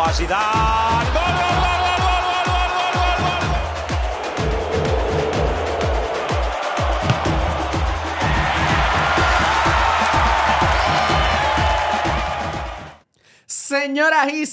Zidane. ¡Gol, gol, gol, gol, Señoras y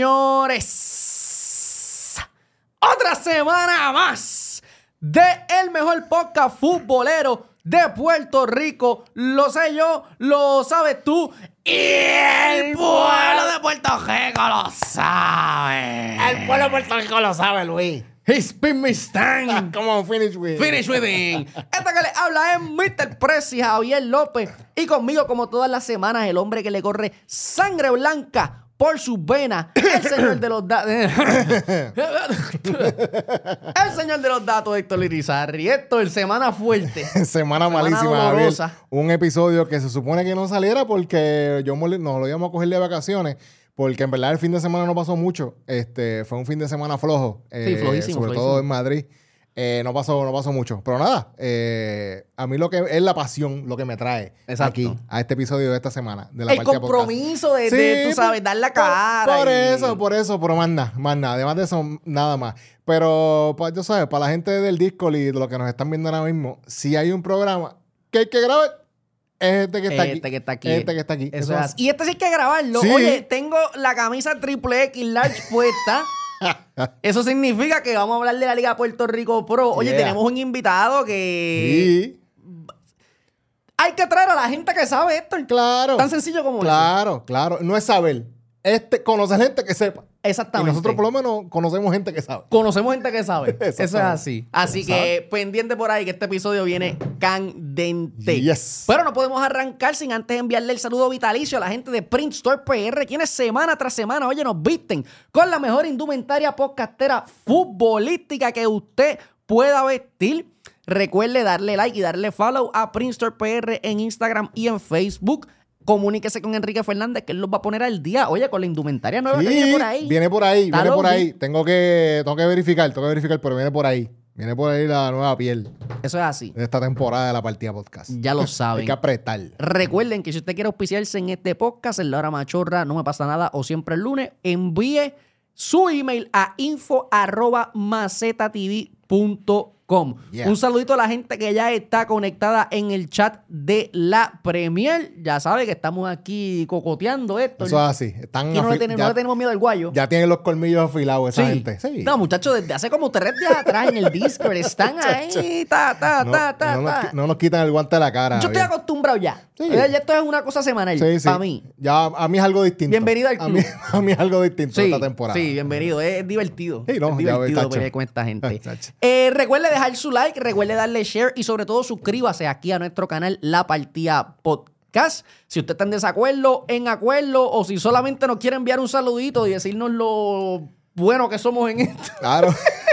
señores, otra semana más de el mejor podcast futbolero de Puerto Rico. Lo sé yo, lo sabes tú y el pueblo de Puerto Rico lo sabe. El pueblo de Puerto Rico lo sabe, Luis. It's been my stand. Come on, finish with it. Esta que le habla es Mr. Prezi Javier López. Y conmigo, como todas las semanas, el hombre que le corre sangre blanca por sus venas, el señor de los datos. El señor de los datos, Héctor Irizarry. Héctor, semana fuerte. Semana malísima, Javier. dolorosa. Un episodio que se supone que no saliera porque no lo íbamos a coger de vacaciones. Porque en verdad el fin de semana no pasó mucho. Fue un fin de semana flojo. Sí, flojísimo. Sobre todo en Madrid. No pasó mucho. Pero nada, a mí lo que es la pasión, lo que me trae aquí a este episodio de esta semana. De la el compromiso de, tú sabes, dar la cara. Por eso, pero más nada. Además de eso, nada más. Pero, tú sabes, para la gente del Discord y de los que nos están viendo ahora mismo, si hay un programa que hay que grabar, es este que está aquí. Este que está aquí. Eso es así. Y este sí hay que grabarlo. Sí. Oye, tengo la camisa triple X large puesta. Eso significa que vamos a hablar de la Liga Puerto Rico Pro. Oye, tenemos un invitado que... Sí. Hay que traer a la gente que sabe esto. Claro. Tan sencillo como eso. Claro. No es saber. Conocer gente que sepa. Exactamente. Y nosotros por lo menos conocemos gente que sabe. Conocemos gente que sabe. Eso es así. Así que pendiente por ahí que este episodio viene candente. Yes. Pero no podemos arrancar sin antes enviarle el saludo vitalicio a la gente de Print Store PR, quienes semana tras semana, oye, nos visten con la mejor indumentaria podcastera futbolística que usted pueda vestir. Recuerde darle like y darle follow a Print Store PR en Instagram y en Facebook. Comuníquese con Enrique Fernández, que él los va a poner al día. Oye, con la indumentaria nueva que viene por ahí. Viene por ahí. Tengo que verificar, pero viene por ahí. Viene por ahí la nueva piel. Eso es así. De esta temporada de la Partida Podcast. Ya lo saben. Hay que apretar. Recuerden que si usted quiere auspiciarse en este podcast, en La Hora Machorra, No Me Pasa Nada o Siempre el Lunes, envíe su email a info@mazetatv.com. Yeah. Un saludito a la gente que ya está conectada en el chat de la Premier. Ya sabe que estamos aquí cocoteando esto. Eso es así. No le tenemos miedo al guayo. Ya tienen los colmillos afilados esa gente. Sí. No, muchachos, desde hace como 3 días atrás en el Discord están ahí. No nos quitan el guante de la cara. Yo estoy acostumbrado ya. Sí. Ya esto es una cosa semanal para mí. Ya a mí es algo distinto. Bienvenido al club. A mí es algo distinto esta temporada. Sí, bienvenido. Es divertido. Sí, no, es divertido pelear con esta gente. Recuerde dejar su like, recuerde darle share y sobre todo suscríbase aquí a nuestro canal La Partida Podcast. Si usted está en desacuerdo, en acuerdo, o si solamente nos quiere enviar un saludito y decirnos lo bueno que somos en esto. Claro.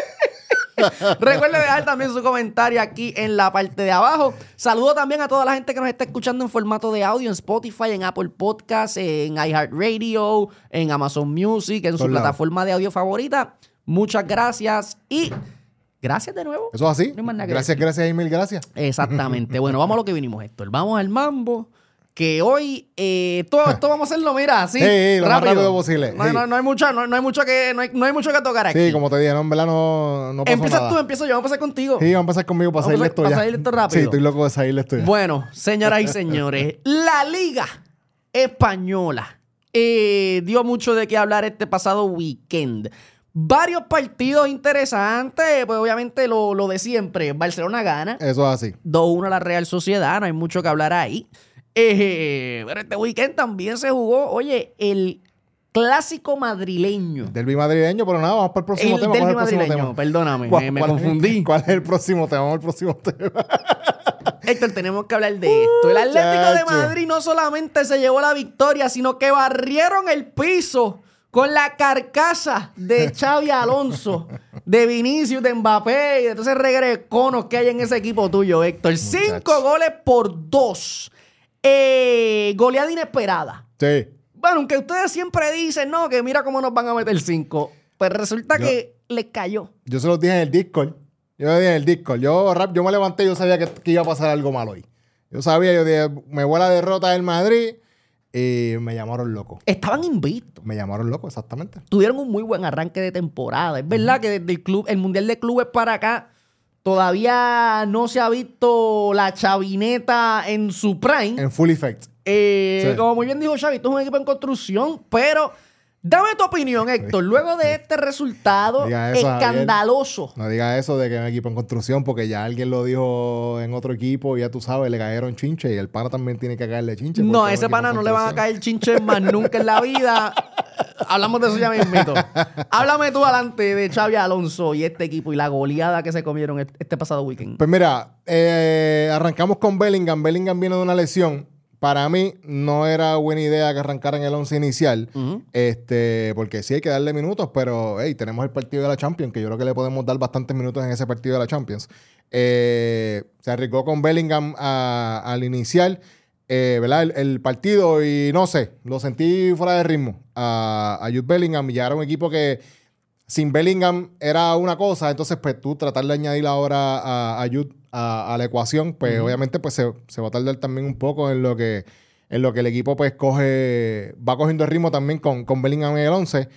Recuerde dejar también su comentario aquí en la parte de abajo. Saludo también a toda la gente que nos está escuchando en formato de audio en Spotify, en Apple Podcasts, en iHeartRadio, en Amazon Music, en su plataforma de audio favorita. Muchas gracias y gracias de nuevo. Eso es así. No hay más nada que Gracias y mil gracias. Exactamente. Bueno, vamos a lo que vinimos, Héctor. Vamos al mambo. Que hoy todo esto vamos a hacerlo, mira, así. Sí, lo más rápido posible. No hay mucho que tocar aquí. Sí, como te dije, no, en verdad no pasó Empiezas nada. tú, empiezo yo, vamos a empezar contigo. Sí, vamos a empezar conmigo para salirle esto ya. Para salirle esto rápido. Sí, estoy loco de salirle esto ya. Bueno, señoras y señores, la Liga Española dio mucho de qué hablar este pasado weekend. Varios partidos interesantes, pues obviamente lo de siempre. Barcelona gana. Eso es así. 2-1 a la Real Sociedad, no hay mucho que hablar ahí. Pero este weekend también se jugó, oye, el clásico madrileño. Derbi madrileño, pero nada, vamos para el próximo tema. El derbi madrileño, perdóname, me confundí. ¿Cuál es el próximo tema? Vamos al próximo tema. Héctor, tenemos que hablar de esto. El Atlético de Madrid no solamente se llevó la victoria, sino que barrieron el piso con la carcasa de Xavi Alonso, de Vinicius, de Mbappé y de todos esos regreconos que hay en ese equipo tuyo, Héctor. 5-2. Goleada inesperada. Sí. Bueno, aunque ustedes siempre dicen, no, que mira cómo nos van a meter 5. Pues resulta que les cayó. Yo se los dije en el Discord. Yo me levanté y yo sabía que iba a pasar algo malo hoy. Yo sabía, yo dije, me voy a la derrota del Madrid me llamaron loco. Estaban invictos. Me llamaron loco, exactamente. Tuvieron un muy buen arranque de temporada. Es verdad que desde el Mundial de Clubes para acá todavía no se ha visto la chavineta en su prime. En full effect. Sí. Como muy bien dijo Xavi, esto es un equipo en construcción, pero dame tu opinión, Héctor. Luego de este resultado escandaloso. No digas eso de que es un equipo en construcción, porque ya alguien lo dijo en otro equipo y ya tú sabes, le cayeron chinche y el pana también tiene que caerle chinche. No, a ese pana no le van a caer chinches más nunca en la vida. Hablamos de eso ya mismito. Háblame tú adelante de Xabi Alonso y este equipo y la goleada que se comieron este pasado weekend. Pues mira, arrancamos con Bellingham. Bellingham viene de una lesión. Para mí no era buena idea que arrancara en el 11 inicial, porque sí hay que darle minutos, pero hey, tenemos el partido de la Champions, que yo creo que le podemos dar bastantes minutos en ese partido de la Champions. Se arriesgó con Bellingham al inicial, ¿verdad? El partido, y no sé, lo sentí fuera de ritmo a Jude Bellingham, y ya era un equipo que sin Bellingham era una cosa, entonces pues tú tratar de añadir ahora a Jude a la ecuación, pues obviamente pues se va a tardar también un poco en lo que el equipo pues va cogiendo el ritmo también con Bellingham en el 11.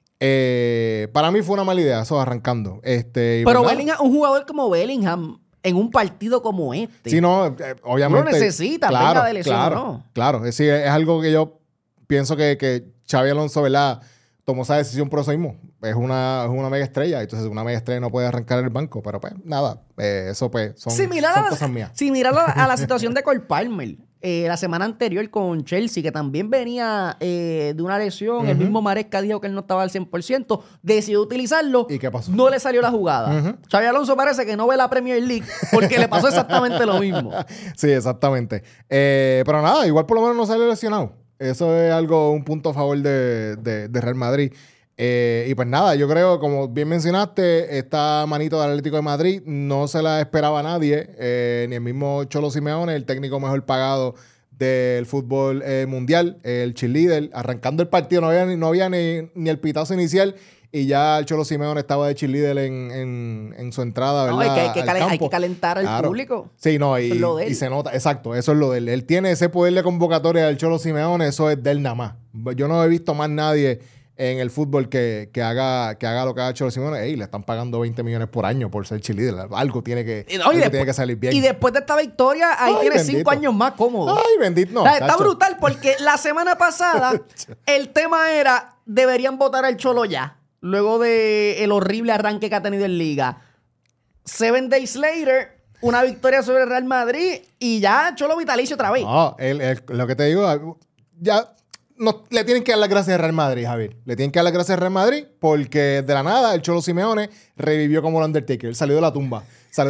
Para mí fue una mala idea eso arrancando. Pero Bellingham, un jugador como Bellingham en un partido como este. Sí, no, obviamente. Uno necesita, venga de lesión, ¿no? Claro, es algo que yo pienso que Xabi Alonso, ¿verdad?, tomó esa decisión por eso mismo. Es una mega estrella, entonces una mega estrella no puede arrancar el banco, pero pues nada, eso pues son cosas mías. Similar a la situación de Cole Palmer, la semana anterior con Chelsea, que también venía de una lesión, el mismo Maresca dijo que él no estaba al 100%, decidió utilizarlo. ¿Y qué pasó? No le salió la jugada. Xabi Alonso parece que no ve la Premier League porque le pasó exactamente lo mismo. Sí, exactamente. Pero nada, igual por lo menos no salió lesionado. Eso es un punto a favor de Real Madrid. Y pues nada, yo creo, como bien mencionaste, esta manito del Atlético de Madrid no se la esperaba a nadie, ni el mismo Cholo Simeone, el técnico mejor pagado del fútbol mundial, el cheerleader, arrancando el partido, no había ni el pitazo inicial. Y ya el Cholo Simeone estaba de cheerleader en su entrada, ¿verdad? No, hay que calentar al público. Sí, no, y se nota, exacto, eso es lo de él. Él tiene ese poder de convocatoria del Cholo Simeone, eso es de él nada más. Yo no he visto más nadie en el fútbol que haga lo que haga Cholo Simeone. Ey, le están pagando 20 millones por año por ser cheerleader. Algo tiene que salir bien. Y después de esta victoria, ahí tiene 5 años más cómodo. Ay, bendito. No, está brutal porque la semana pasada el tema era, deberían votar al Cholo ya. Luego del horrible arranque que ha tenido en Liga. 7 days later, una victoria sobre el Real Madrid y ya Cholo vitalicio otra vez. No, lo que te digo, ya le tienen que dar las gracias al Real Madrid, Javier. Le tienen que dar las gracias al Real Madrid porque de la nada el Cholo Simeone revivió como el Undertaker. Salió de la tumba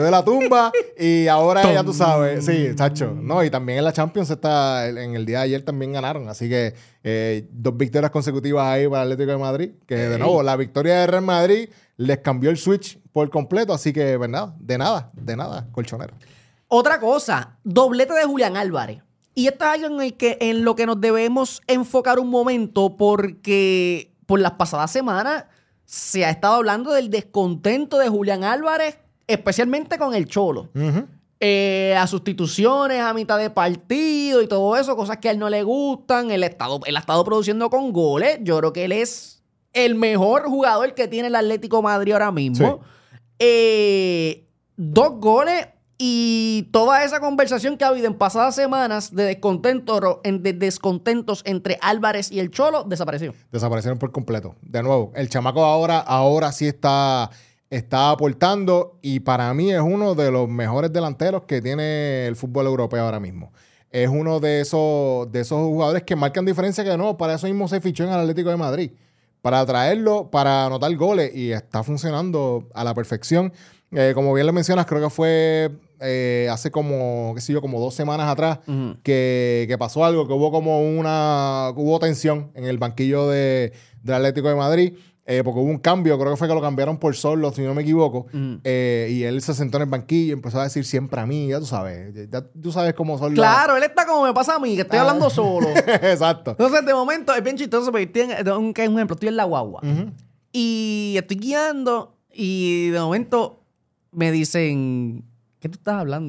y ahora ya tú sabes. Sí, chacho. No, y también en la Champions en el día de ayer también ganaron. Así que 2 victorias consecutivas ahí para el Atlético de Madrid. Que de nuevo, la victoria de Real Madrid les cambió el switch por completo. Así que, ¿verdad? De nada, colchonero. Otra cosa, doblete de Julián Álvarez. Y esto es algo en lo que nos debemos enfocar un momento porque por las pasadas semanas se ha estado hablando del descontento de Julián Álvarez, especialmente con el Cholo. A sustituciones a mitad de partido y todo eso, cosas que a él no le gustan. Él ha estado produciendo con goles. Yo creo que él es el mejor jugador que tiene el Atlético de Madrid ahora mismo. Sí. 2 goles. Y toda esa conversación que ha habido en pasadas semanas de descontentos entre Álvarez y el Cholo desaparecieron por completo. De nuevo, el chamaco ahora sí está aportando y para mí es uno de los mejores delanteros que tiene el fútbol europeo ahora mismo. Es uno de esos jugadores que marcan diferencia, que de nuevo, para eso mismo se fichó en el Atlético de Madrid. Para traerlo, para anotar goles, y está funcionando a la perfección. Como bien lo mencionas, creo que fue hace como 2 semanas atrás que pasó algo, que hubo tensión en el banquillo del Atlético de Madrid, porque hubo un cambio, creo que fue que lo cambiaron por Solo, si no me equivoco, y él se sentó en el banquillo y empezó a decir siempre a mí, ya tú sabes cómo son. Claro, él está como me pasa a mí, que estoy hablando solo. Exacto. Entonces, de momento, es bien chistoso, porque un ejemplo, estoy en la guagua y estoy guiando y de momento me dicen, ¿qué tú estás hablando?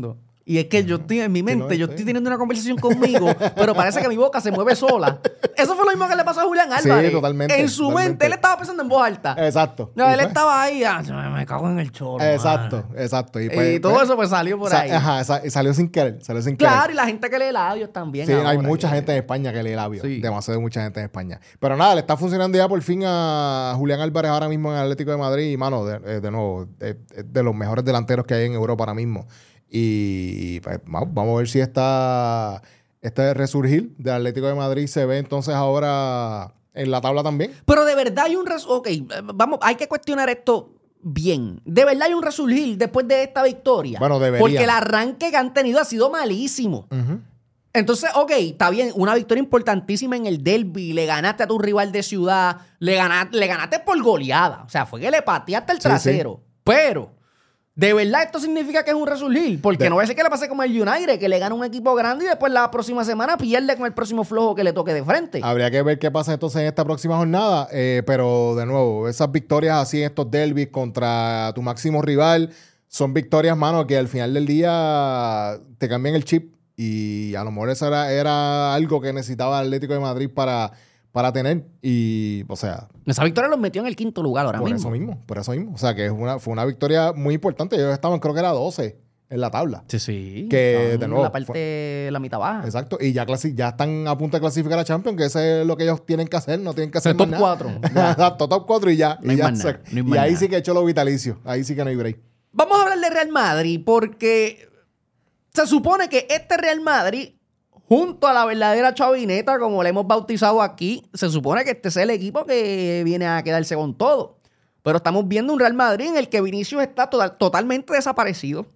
Y es que yo estoy en mi mente, yo estoy teniendo una conversación conmigo, pero parece que mi boca se mueve sola. Eso fue lo mismo que le pasó a Julián Álvarez. Sí, totalmente. En su mente, él estaba pensando en voz alta. Exacto. No, él estaba ahí, me cago en el cholo. Exacto. Y todo eso pues salió por ahí. Ajá, salió sin querer. Claro, y la gente que lee labios también. Sí, hay mucha gente en España que lee labios. Sí. Demasiado mucha gente en España. Pero nada, le está funcionando ya por fin a Julián Álvarez ahora mismo en el Atlético de Madrid. Y, mano, de nuevo, de los mejores delanteros que hay en Europa ahora mismo. Y pues, vamos a ver si este resurgir del Atlético de Madrid se ve entonces ahora en la tabla también. Pero de verdad hay un ok, vamos, hay que cuestionar esto bien. De verdad hay un resurgir después de esta victoria. Bueno, debería. Porque el arranque que han tenido ha sido malísimo. Uh-huh. Entonces, ok, está bien, una victoria importantísima en el derbi, le ganaste a tu rival de ciudad, le ganaste por goleada. O sea, fue que le pateaste el trasero. Sí. Pero ¿de verdad esto significa que es un resurgir? Porque no va a ser que le pase como el United, que le gana un equipo grande y después la próxima semana pierde con el próximo flojo que le toque de frente. Habría que ver qué pasa entonces en esta próxima jornada. Pero, de nuevo, esas victorias así en estos derbis contra tu máximo rival son victorias, mano, que al final del día te cambian el chip. Y a lo mejor eso era algo que necesitaba el Atlético de Madrid para tener. Y, o sea... Esa victoria los metió en el 5º lugar ahora mismo. Por eso mismo. O sea, que fue una victoria muy importante. Ellos estaban, creo que era 12 en la tabla. Sí. Que, de nuevo... La mitad baja. Exacto. Y ya están a punto de clasificar a Champions, que eso es lo que ellos tienen que hacer. No tienen que hacer más nada. Top 4. Exacto, top 4 y ya. No hay más nada. Y ahí sí que echó lo vitalicio. Ahí sí que no hay break. Vamos a hablar de Real Madrid, porque se supone que este Real Madrid, junto a la verdadera chavineta, como le hemos bautizado aquí, se supone que este es el equipo que viene a quedarse con todo. Pero estamos viendo un Real Madrid en el que Vinicius está totalmente desaparecido.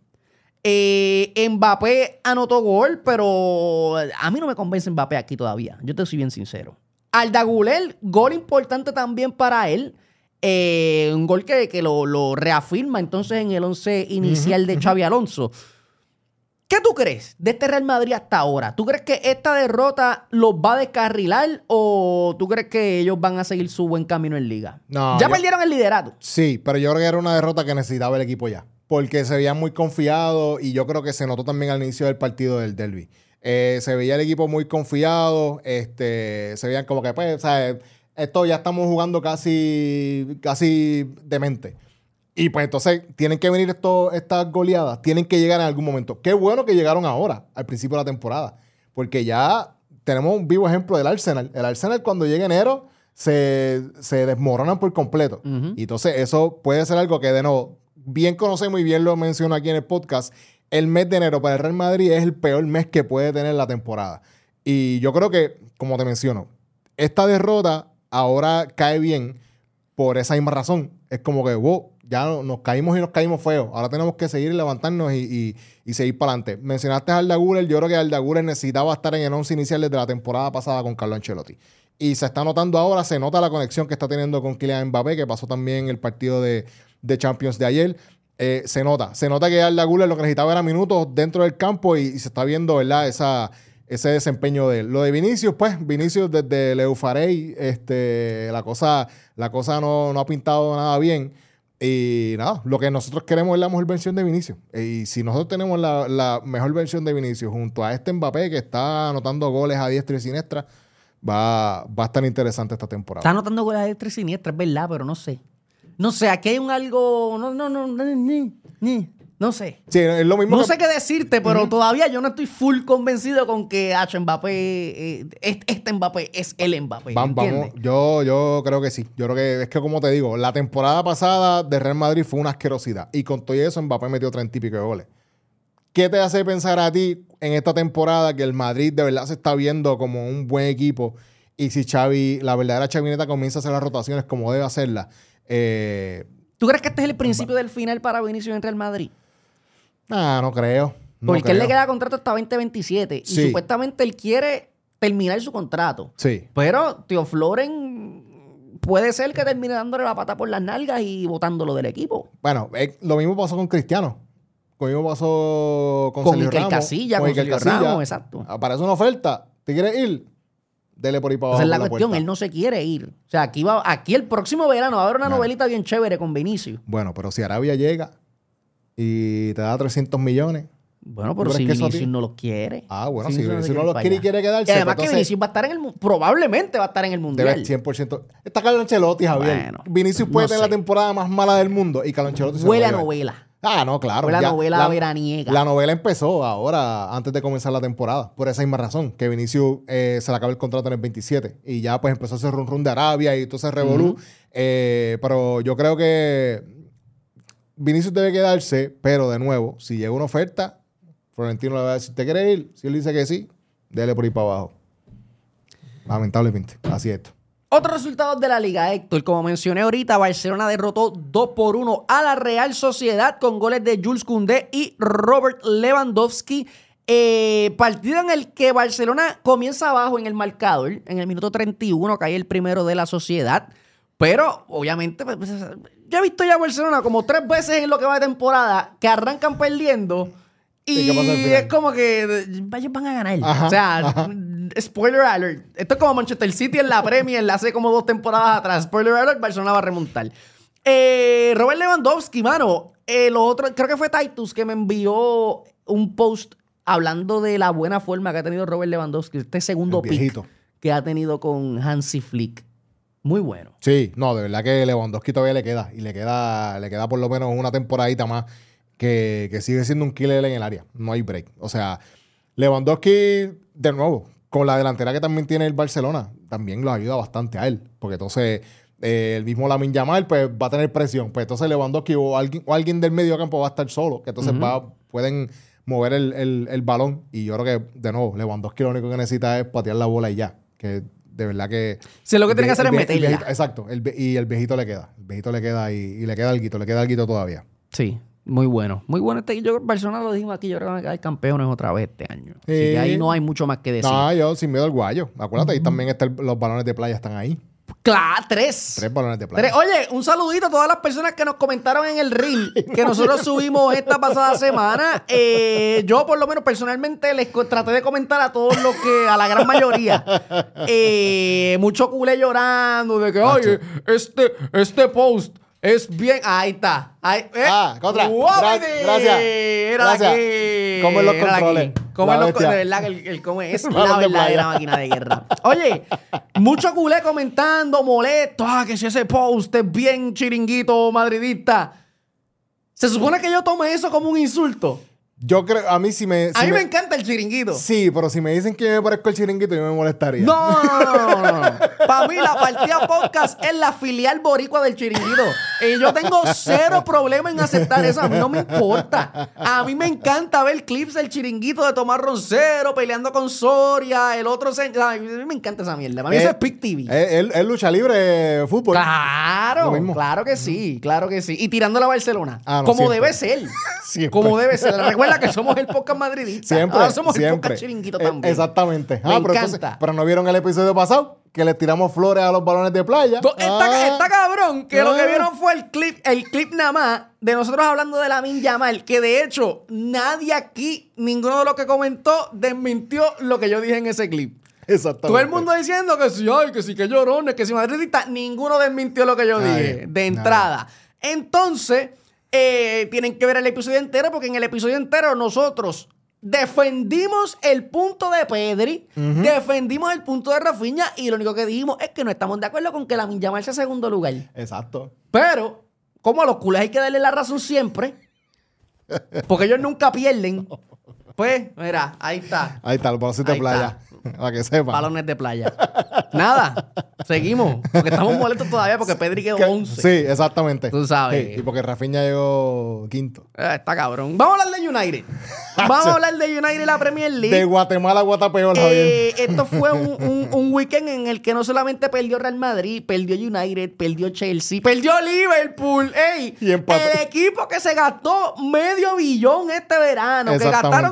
Mbappé anotó gol, pero a mí no me convence Mbappé aquí todavía. Yo te soy bien sincero. Arda Güler, gol importante también para él. Un gol que lo reafirma entonces en el 11 inicial de Xabi Alonso. ¿Qué tú crees de este Real Madrid hasta ahora? ¿Tú crees que esta derrota los va a descarrilar o tú crees que ellos van a seguir su buen camino en Liga? No, ya perdieron el liderato. Sí, pero yo creo que era una derrota que necesitaba el equipo ya. Porque se veían muy confiados y yo creo que se notó también al inicio del partido del derbi. Se veía el equipo muy confiado. Se veían como que, pues, o sea, esto ya estamos jugando casi demente. Y pues entonces tienen que venir estas goleadas, tienen que llegar en algún momento. Qué bueno que llegaron ahora, al principio de la temporada, porque ya tenemos un vivo ejemplo del Arsenal. El Arsenal cuando llega enero se desmoronan por completo. Uh-huh. Y entonces eso puede ser algo que de nuevo, bien conocemos y bien lo menciono aquí en el podcast. El mes de enero para el Real Madrid es el peor mes que puede tener la temporada. Y yo creo que, como te menciono, esta derrota ahora cae bien por esa misma razón. Es como que, wow, ya nos caímos feo. Ahora tenemos que seguir levantarnos y seguir para adelante. Mencionaste a Arda Güler. Yo creo que Arda Güler necesitaba estar en el 11 inicial desde la temporada pasada con Carlo Ancelotti. Y se está notando ahora, se nota la conexión que está teniendo con Kylian Mbappé, que pasó también el partido de Champions de ayer. Se nota que Arda Güler lo que necesitaba era minutos dentro del campo y se está viendo, ¿verdad? Ese desempeño de él. Lo de Vinicius, pues, Vinicius desde el Eufarei, la cosa no ha pintado nada bien. Y nada, lo que nosotros queremos es la mejor versión de Vinicius. Y si nosotros tenemos la mejor versión de Vinicius junto a este Mbappé que está anotando goles a diestra y siniestra, va a estar interesante esta temporada. Está anotando goles a diestra y siniestra, es verdad, pero no sé. No sé, aquí hay un algo... No sé. Sí, es lo mismo. No sé qué decirte, pero todavía yo no estoy full convencido con que Mbappé, este Mbappé es el Mbappé. Vamos, yo creo que sí. Yo creo que es que, como te digo, la temporada pasada de Real Madrid fue una asquerosidad. Y con todo eso, Mbappé metió 30 y pico de goles. ¿Qué te hace pensar a ti en esta temporada que el Madrid de verdad se está viendo como un buen equipo? Y si la verdadera chavineta comienza a hacer las rotaciones como debe hacerlas. ¿Tú crees que este es el principio del final para Vinicius en Real Madrid? No creo. Porque él le queda contrato hasta 2027 y supuestamente él quiere terminar su contrato. Sí. Pero Tío Floren puede ser que termine dándole la pata por las nalgas y botándolo del equipo. Bueno, lo mismo pasó con Cristiano. Lo mismo pasó con Sergio Ramos. Casilla, con Sergio Ramos, exacto. Aparece una oferta. ¿Te quieres ir? Dele por ahí para abajo. Esa es la cuestión. Él no se quiere ir. O sea, aquí el próximo verano va a haber una novelita bien chévere con Vinicius. Bueno, pero si Arabia llega y te da 300 millones. Bueno, pero ¿Tú si crees que eso Vinicius no lo quiere. Bueno, Si si Vinicius Vinicius no lo para quiere y allá. quiere quedarse. Y además pues que Vinicius va a estar probablemente va a estar en el Mundial. debe 100%. Está Carlo Ancelotti, Javier. Bueno, Vinicius puede no tener sé. la temporada más mala del mundo y Carlo Ancelotti se lo Huele va a llevar. novela. No, claro. Fue la ya, novela veraniega. La novela empezó ahora, antes de comenzar la temporada, por esa misma razón, que Vinicius se le acaba el contrato en el 27 y ya pues empezó ese run de Arabia y todo ese revolú. Pero yo creo que Vinicius debe quedarse, pero de nuevo, si llega una oferta, Florentino le va a decir, ¿te quieres ir? Si él dice que sí, dele por ahí para abajo. Lamentablemente, así es esto. Otros resultados de la Liga, Héctor. Como mencioné ahorita, Barcelona derrotó 2-1 a la Real Sociedad con goles de Jules Koundé y Robert Lewandowski. Partido en el que Barcelona comienza abajo en el marcador. En el minuto 31 cae el primero de la Sociedad. Pero, obviamente, pues, yo he visto ya a Barcelona como 3 veces en lo que va de temporada que arrancan perdiendo. Y ¿qué pasa al final? es como que ellos van a ganar. Ajá, o sea, ajá. spoiler alert. Esto es como Manchester City en la Premier hace como 2 temporadas atrás. Spoiler alert, Barcelona va a remontar. Robert Lewandowski, mano. Lo otro, creo que fue Titus que me envió un post hablando de la buena forma que ha tenido Robert Lewandowski. Este segundo El viejito. pick que ha tenido con Hansi Flick. Muy bueno. Sí, no, de verdad que Lewandowski todavía le queda. Y le queda por lo menos una temporadita más que sigue siendo un killer en el área. No hay break. O sea, Lewandowski, de nuevo, con la delantera que también tiene el Barcelona, también lo ayuda bastante a él. Porque entonces el mismo Lamine Yamal pues, va a tener presión. Pues entonces Lewandowski o alguien del medio campo va a estar solo. Que entonces pueden mover el balón. Y yo creo que, de nuevo, Lewandowski lo único que necesita es patear la bola y ya. Que de verdad que... Sí, lo que tiene que hacer es meterla. Exacto. Y el viejito le queda. El viejito le queda y le queda alguito todavía. Sí, muy bueno. Muy bueno este. Yo creo que Barcelona lo dijimos aquí. Yo creo que van a quedar campeones otra vez este año. Así que ahí no hay mucho más que decir. No, yo sin miedo al guayo. Acuérdate, ahí también los balones de playa están ahí. Claro, 3. 3 balones de playa. Oye, un saludito a todas las personas que nos comentaron en el reel que nosotros subimos esta pasada semana. Yo, por lo menos, personalmente les traté de comentar a todos los que, a la gran mayoría, mucho culé llorando de que, oye, este post es bien. Ahí está. Contra. Gracias. Gracias. ¿Cómo es los controles? De verdad que el cómo es la verdadera máquina de guerra. Oye, mucho culé comentando, molesto. Que si ese post es bien chiringuito madridista. ¿Se supone que yo tome eso como un insulto? Yo creo, a mí sí me... A mí me encanta el chiringuito. Sí, pero si me dicen que me parezco el chiringuito, yo me molestaría. No. Para mí, la partida podcast es la filial boricua del chiringuito. Y yo tengo 0 problema en aceptar eso. A mí no me importa. A mí me encanta ver clips del chiringuito de Tomás Roncero peleando con Soria, el otro... A mí me encanta esa mierda. Para mí eso es Pick TV. Es lucha libre, fútbol. Claro, claro que sí, claro que sí. Y tirando a Barcelona. Como siempre. debe ser. Siempre. Como debe ser. Recuerda que somos el podcast madridista. Siempre. Ahora somos el siempre. podcast chiringuito también. Exactamente. Me pero encanta. pero no vieron el episodio pasado, que le tiramos flores a los balones de playa. Está cabrón que lo que vieron fue el clip nada más de nosotros hablando de Lamine Yamal, que de hecho nadie aquí, ninguno de los que comentó, desmintió lo que yo dije en ese clip. Exactamente. Todo el mundo diciendo que sí, ay, que sí, que llorones, que sí, madridista. Ninguno desmintió lo que yo dije de entrada. Entonces, tienen que ver el episodio entero, porque en el episodio entero nosotros defendimos el punto de Pedri, defendimos el punto de Rafinha, y lo único que dijimos es que no estamos de acuerdo con que Lamine Yamal sea segundo lugar. Exacto. Pero, como a los culés hay que darle la razón siempre, porque ellos nunca pierden, pues, mira, ahí está. Ahí está, los balones de Ahí playa. Para que sepan. Balones de playa. Nada, seguimos, porque estamos molestos todavía porque Pedri quedó 11. Sí, exactamente. Tú sabes. Sí, y porque Rafinha llegó quinto. Está cabrón. Vamos a hablar de United. Vamos a hablar de United y la Premier League. De Guatemala a Guatapeor, Javier. Esto fue un weekend en el que no solamente perdió Real Madrid, perdió United, perdió Chelsea, perdió Liverpool. ¡Ey! Y empató. El equipo que se gastó $500 millones este verano, que gastaron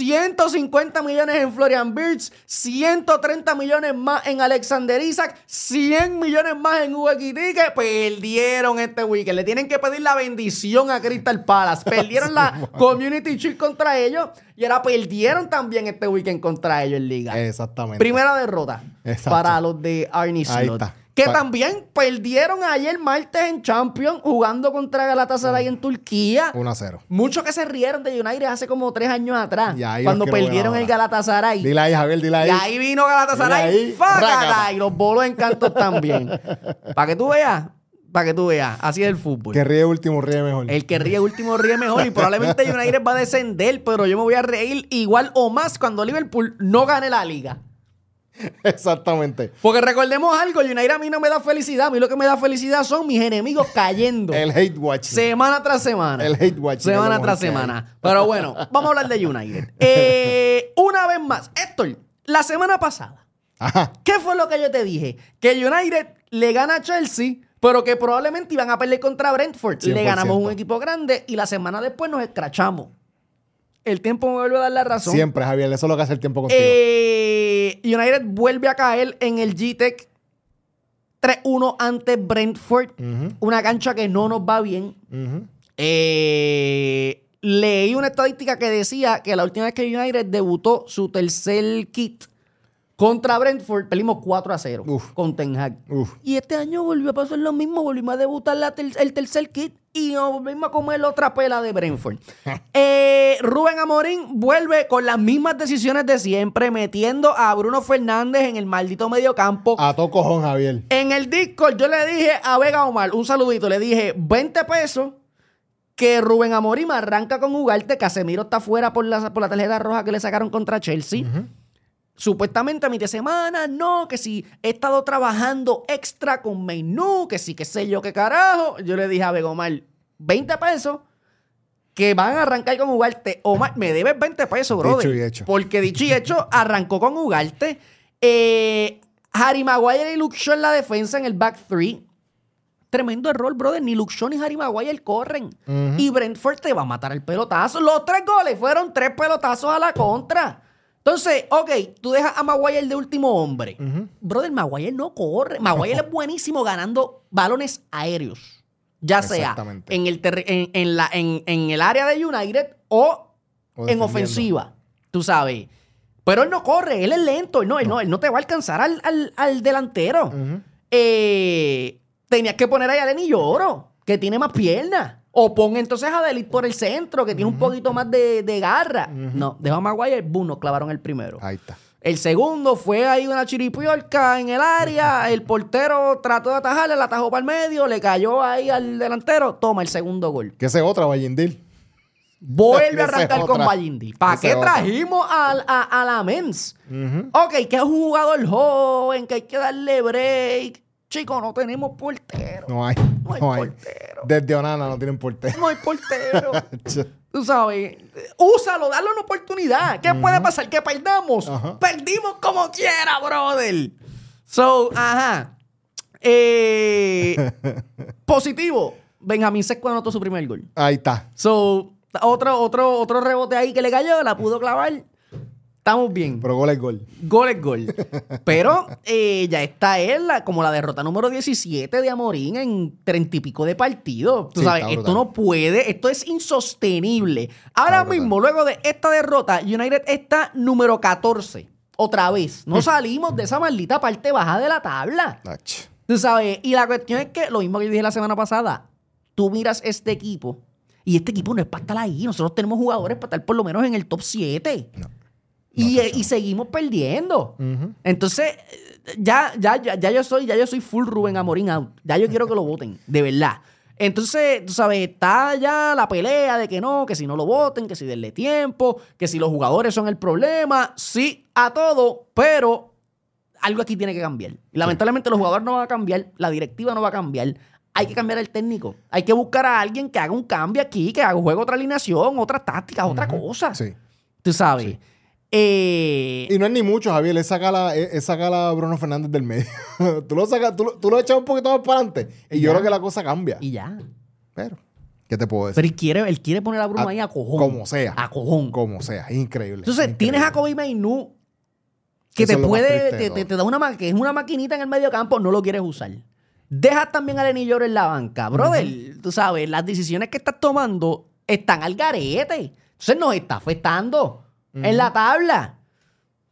150 millones en Florian Wirtz, 130 millones más en Alexander Isak, 100 millones más en Hugo Ekitike, perdieron este weekend. Le tienen que pedir la bendición a Crystal Palace. Perdieron la Community Shield contra ellos y ahora perdieron también este weekend contra ellos en Liga. Exactamente. Primera derrota Exacto. para los de Arne Ahí Slot. está. Que también perdieron ayer martes en Champions jugando contra Galatasaray en Turquía. 1-0. Muchos que se rieron de United hace como 3 años atrás. Y cuando perdieron el Galatasaray. Dile ahí, Javier, dile ahí. Y ahí vino Galatasaray. ¡Fácata! Y los bolos encantos también. Para que tú veas. Así es el fútbol. Que ríe último, ríe mejor. El que ríe último ríe mejor. Y probablemente United va a descender, pero yo me voy a reír igual o más cuando Liverpool no gane la liga. Exactamente. Porque recordemos algo, United a mí no me da felicidad. A mí lo que me da felicidad son mis enemigos cayendo. El hate watch. Semana tras semana. El hate watch. Semana tras semana. Pero bueno, vamos a hablar de United. Una vez más, Héctor, la semana pasada, Ajá. ¿qué fue lo que yo te dije? Que United le gana a Chelsea, pero que probablemente iban a perder contra Brentford. 100%. Le ganamos un equipo grande y la semana después nos escrachamos. El tiempo me vuelve a dar la razón. Siempre, Javier. Eso es lo que hace el tiempo contigo. United vuelve a caer en el G-Tech 3-1 ante Brentford. Una cancha que no nos va bien. Leí una estadística que decía que la última vez que United debutó su tercer kit contra Brentford, perdimos 4-0 con Ten Hag. Y este año volvió a pasar lo mismo. Volvimos a debutar el tercer kit y nos volvimos a comer otra pela de Brentford. Rubén Amorín vuelve con las mismas decisiones de siempre, metiendo a Bruno Fernández en el maldito mediocampo. A todo cojón, Javier. En el Discord yo le dije a Vega Omar, un saludito, le dije 20 pesos que Rubén Amorín arranca con Ugarte. Casemiro está fuera por la tarjeta roja que le sacaron contra Chelsea. Supuestamente a mitad de semana, no, que si he estado trabajando extra con menú, que sí, que sé yo qué carajo. Yo le dije a Begomar, 20 pesos que van a arrancar con Ugarte. Omar, me debes 20 pesos, brother. Dicho y hecho. Porque dicho y hecho, arrancó con Ugarte. Harry Maguire y Luke Shaw en la defensa en el back 3. Tremendo error, brother. Ni Luke Shaw ni Harry Maguire corren. Y Brentford te va a matar el pelotazo. Los 3 goles fueron 3 pelotazos a la contra. Entonces, ok, tú dejas a Maguire de último hombre. Brother, Maguire no corre. Maguire es buenísimo ganando balones aéreos. Ya sea en el área de United o en ofensiva. Tú sabes. Pero él no corre, él es lento. Él no te va a alcanzar al delantero. Tenías que poner ahí a Lenny Lloro, que tiene más piernas. O pon entonces a Delit por el centro, que tiene un poquito más de garra. No, dejó a Maguire, boom, nos clavaron el primero. Ahí está. El segundo fue ahí una chiripiorca en el área. El portero trató de atajarle, la atajó para el medio, le cayó ahí al delantero. Toma el segundo gol. Que esa es otra, Vallindil. Vuelve a arrancar con Vallindil. ¿Para qué trajimos a la Mens? Ok, que es un jugador joven, que hay que darle break. Chicos, no tenemos portero. No hay portero. Desde Onana no tienen portero. No hay portero. Tú sabes, úsalo, dale una oportunidad. ¿Qué puede pasar? Que perdamos. Perdimos como quiera, brother. So, positivo. Benjamín Seco anotó su primer gol. Ahí está. So, otro rebote ahí que le cayó, la pudo clavar. Estamos bien. Pero gol es gol. Gol es gol. Pero ya está él, como la derrota número 17 de Amorín en 30 y pico de partidos. Tú sabes, esto no puede, esto es insostenible. Ahora mismo, luego de esta derrota, United está número 14. Otra vez. No salimos de esa maldita parte baja de la tabla. Tú sabes, y la cuestión es que, lo mismo que yo dije la semana pasada, tú miras este equipo, y este equipo no es para estar ahí. Nosotros tenemos jugadores para estar por lo menos en el top 7. No. Y seguimos perdiendo. Entonces, ya yo soy full Rubén Amorín out. Ya yo quiero que lo voten, de verdad. Entonces, tú sabes, está ya la pelea de que no, que si no lo voten, que si denle tiempo, que si los jugadores son el problema. Sí, a todo, pero algo aquí tiene que cambiar. Y lamentablemente los jugadores no van a cambiar, la directiva no va a cambiar. Hay que cambiar el técnico. Hay que buscar a alguien que haga un cambio aquí, que haga un juego, otra alineación, otras tácticas, otra cosa. Sí. Tú sabes. Sí. Y no es ni mucho, Javier. Es sacar a Bruno Fernández del medio. tú lo echas un poquito más para adelante. Y yo creo que la cosa cambia. Y ya. Pero, ¿qué te puedo decir? Pero él quiere poner a Bruno ahí a cojón. Como sea. A cojón. Como sea. Increíble. Entonces, increíble. tienes a Kobe Mainoo que te da que es una maquinita en el medio campo, no lo quieres usar. Dejas también a Lenny Lloro en la banca. Brother, tú sabes, las decisiones que estás tomando están al garete. Entonces nos está afectando en la tabla.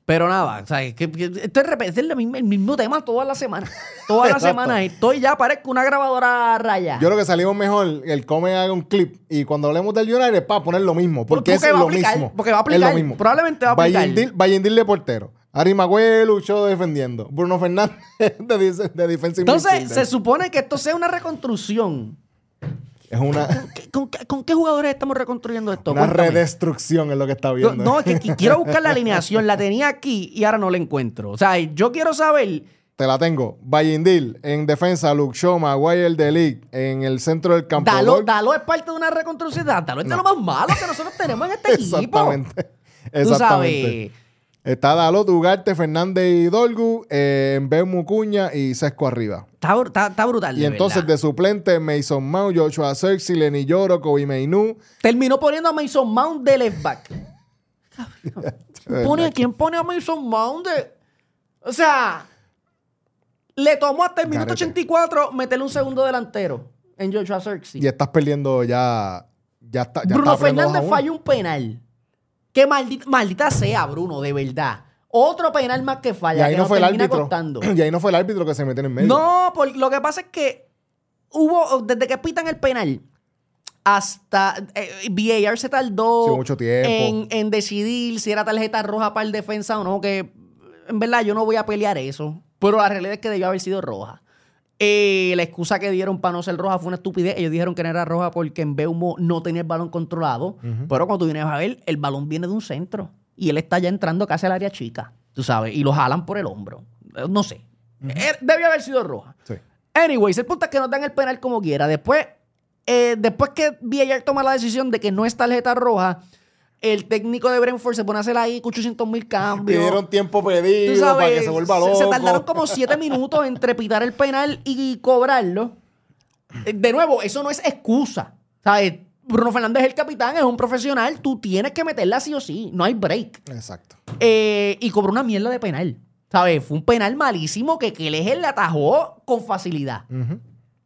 Pero nada, o sea, esto es repetir el mismo tema toda la semana. Toda la semana estoy ya, parezco una grabadora raya. Yo creo que salimos mejor el Come haga un clip y cuando hablemos del United para poner lo mismo. Porque es lo mismo. Porque va a aplicar. Es lo mismo. Probablemente va a aplicar. Vallendir de portero. Harry Maguire luchó defendiendo. Bruno Fernández de defensive Entonces, midfielder. se supone que esto sea una reconstrucción. Es una... ¿Con qué jugadores estamos reconstruyendo esto? Una Cuéntame. redestrucción es lo que está viendo. No, es que quiero buscar la alineación. La tenía aquí y ahora no la encuentro. O sea, yo quiero saber... Te la tengo. Vallendir en defensa, Luke Shaw, Maguire de League en el centro del campo. Dalot es parte de una reconstrucción. Dalot es de lo más malo que nosotros tenemos en este equipo. Exactamente. Tú sabes... Está Dalot, Ugarte, Fernández y Dolgu, Mbeumo Cuña y Sesco arriba. Está brutal. Y entonces verdad. de suplente, Mason Mount, Joshua Zirkzee, Lenny Yoro, Kobe Mainoo. Terminó poniendo a Mason Mount de left back. ¿Quién pone a Mason Mount de...? O sea, le tomó hasta el minuto 84 meterle un segundo delantero en Joshua Zirkzee. Y estás perdiendo ya está. Ya Bruno está perdiendo Fernández 2-1. falló un penal. Que maldita sea, Bruno, de verdad. Otro penal más que falla. Y ahí que no nos fue el termina árbitro. costando. Y ahí no fue el árbitro que se metió en el medio. No, lo que pasa es que desde que pitan el penal hasta VAR se tardó Sí, mucho tiempo. en decidir si era tarjeta roja para el defensa o no, que en verdad yo no voy a pelear eso, pero la realidad es que debió haber sido roja. La excusa que dieron para no ser roja fue una estupidez. Ellos dijeron que no era roja porque Mbeumo no tenía el balón controlado, pero cuando tú vienes a ver, el balón viene de un centro y él está ya entrando casi al área chica, tú sabes, y lo jalan por el hombro. No sé. Debió haber sido roja. Sí. Anyways, el punto es que nos dan el penal como quiera. Después que VAR toma la decisión de que no es tarjeta roja, el técnico de Brentford se pone a hacer ahí 800,000 cambios. Pidieron tiempo Tú pedido sabes, para que se vuelva loco. se tardaron como 7 minutos entre pitar el penal y cobrarlo. De nuevo, eso no es excusa. ¿Sabes? Bruno Fernández es el capitán, es un profesional. Tú tienes que meterla sí o sí. No hay break. Exacto. Y cobró una mierda de penal. ¿Sabes? Fue un penal malísimo que Kelleher le atajó con facilidad. Ujú.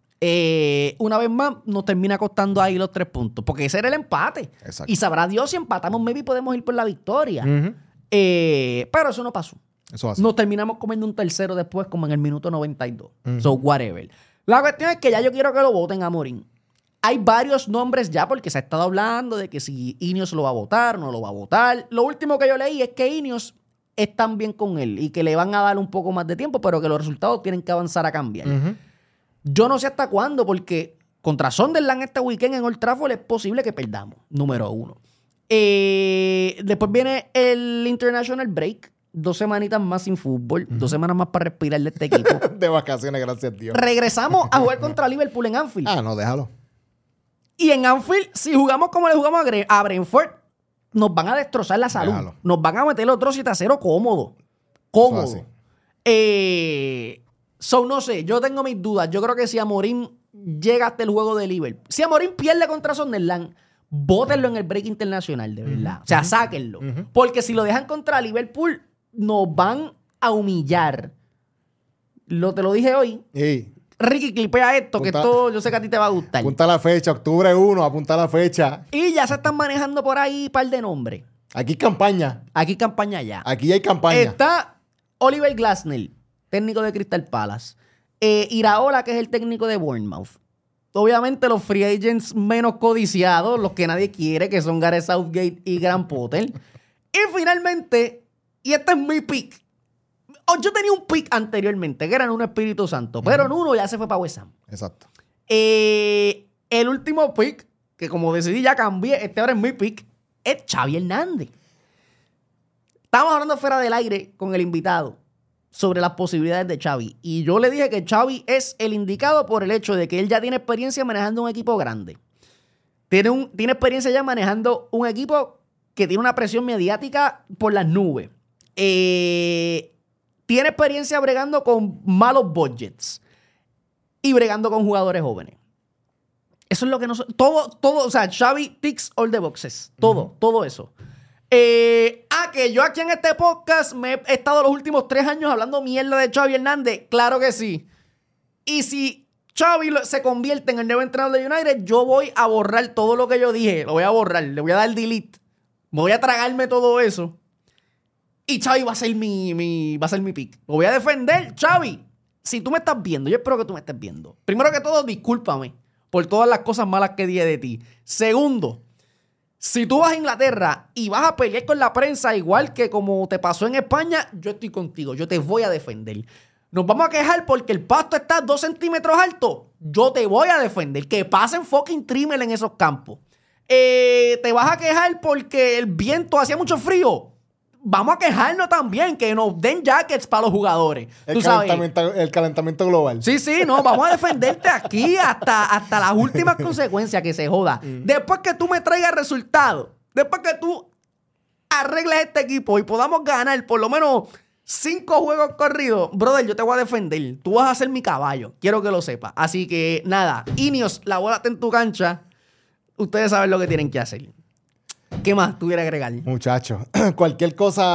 Una vez más, nos termina costando ahí los 3 puntos. Porque ese era el empate. Exacto. Y sabrá Dios si empatamos, maybe podemos ir por la victoria. Ujú. Pero eso no pasó. Eso así. Nos terminamos comiendo un tercero después, como en el minuto 92. So, whatever. La cuestión es que ya yo quiero que lo voten a Amorim. Hay varios nombres ya porque se ha estado hablando de que si Ineos lo va a votar, no lo va a votar. Lo último que yo leí es que Ineos están bien con él y que le van a dar un poco más de tiempo, pero que los resultados tienen que avanzar a cambiar. Ujú. Yo no sé hasta cuándo, porque contra Sunderland este weekend en Old Trafford es posible que perdamos, número 1. Después viene el International Break, 2 semanitas más sin fútbol, 2 semanas más para respirar de este equipo. De vacaciones, gracias a Dios. Regresamos a jugar contra Liverpool en Anfield. Ah, no, déjalo. Y en Anfield, si jugamos como le jugamos a Brentford, nos van a destrozar la salud. Déjalo. Nos van a meter otro 7-0 cómodo. Eso así. No sé, yo tengo mis dudas. Yo creo que si Amorim llega hasta el juego de Liverpool, si Amorim pierde contra Sunderland, bótenlo en el break internacional, de verdad. O sea, sáquenlo. Porque si lo dejan contra Liverpool, nos van a humillar. Te lo dije hoy. Y Ricky, clipea esto, que Punta- esto yo sé que a ti te va a gustar. apunta la fecha, octubre 1, apunta la fecha. Y ya se están manejando por ahí un par de nombres. Aquí campaña. Aquí campaña ya. Aquí hay campaña. Está Oliver Glasner, técnico de Crystal Palace. Iraola, que es el técnico de Bournemouth. Obviamente los free agents menos codiciados, los que nadie quiere, que son Gareth Southgate y Graham Potter. Y finalmente, y este es mi pick. Yo tenía un pick anteriormente, que era en un Espíritu Santo, pero en uno ya se fue para West Ham. Exacto. El último pick, que como decidí ya cambié, ahora es mi pick, es Xavi Hernández. Estábamos hablando fuera del aire con el invitado sobre las posibilidades de Xavi. Y yo le dije que Xavi es el indicado por el hecho de que él ya tiene experiencia manejando un equipo grande. Tiene experiencia ya manejando un equipo que tiene una presión mediática por las nubes. Tiene experiencia bregando con malos budgets y bregando con jugadores jóvenes. Eso es lo que nosotros... Todo, o sea, Xavi ticks all the boxes. Todo eso. Que yo aquí en este podcast me he estado los últimos 3 años hablando mierda de Xavi Hernández. Claro que sí. Y si Xavi se convierte en el nuevo entrenador de United, yo voy a borrar todo lo que yo dije. Lo voy a borrar. Le voy a dar delete. Me voy a tragarme todo eso. Y Xavi va a ser mi pick. Lo voy a defender, Xavi. Si tú me estás viendo, yo espero que tú me estés viendo. Primero que todo, discúlpame por todas las cosas malas que dije de ti. Segundo, si tú vas a Inglaterra y vas a pelear con la prensa igual que como te pasó en España, yo estoy contigo. Yo te voy a defender. Nos vamos a quejar porque el pasto está 2 centímetros alto. Yo te voy a defender. Que pasen fucking trimmer en esos campos. Te vas a quejar porque el viento hacía mucho frío. Vamos a quejarnos también, que nos den jackets para los jugadores. El calentamiento global. Sí, no, vamos a defenderte aquí hasta las últimas consecuencias, que se joda. Después que tú me traigas resultados, después que tú arregles este equipo y podamos ganar por lo menos 5 juegos corridos, brother, yo te voy a defender. Tú vas a ser mi caballo, quiero que lo sepas. Así que nada, Ineos, la bola está en tu cancha. Ustedes saben lo que tienen que hacer. ¿Qué más tuviera que agregar? Muchachos, cualquier cosa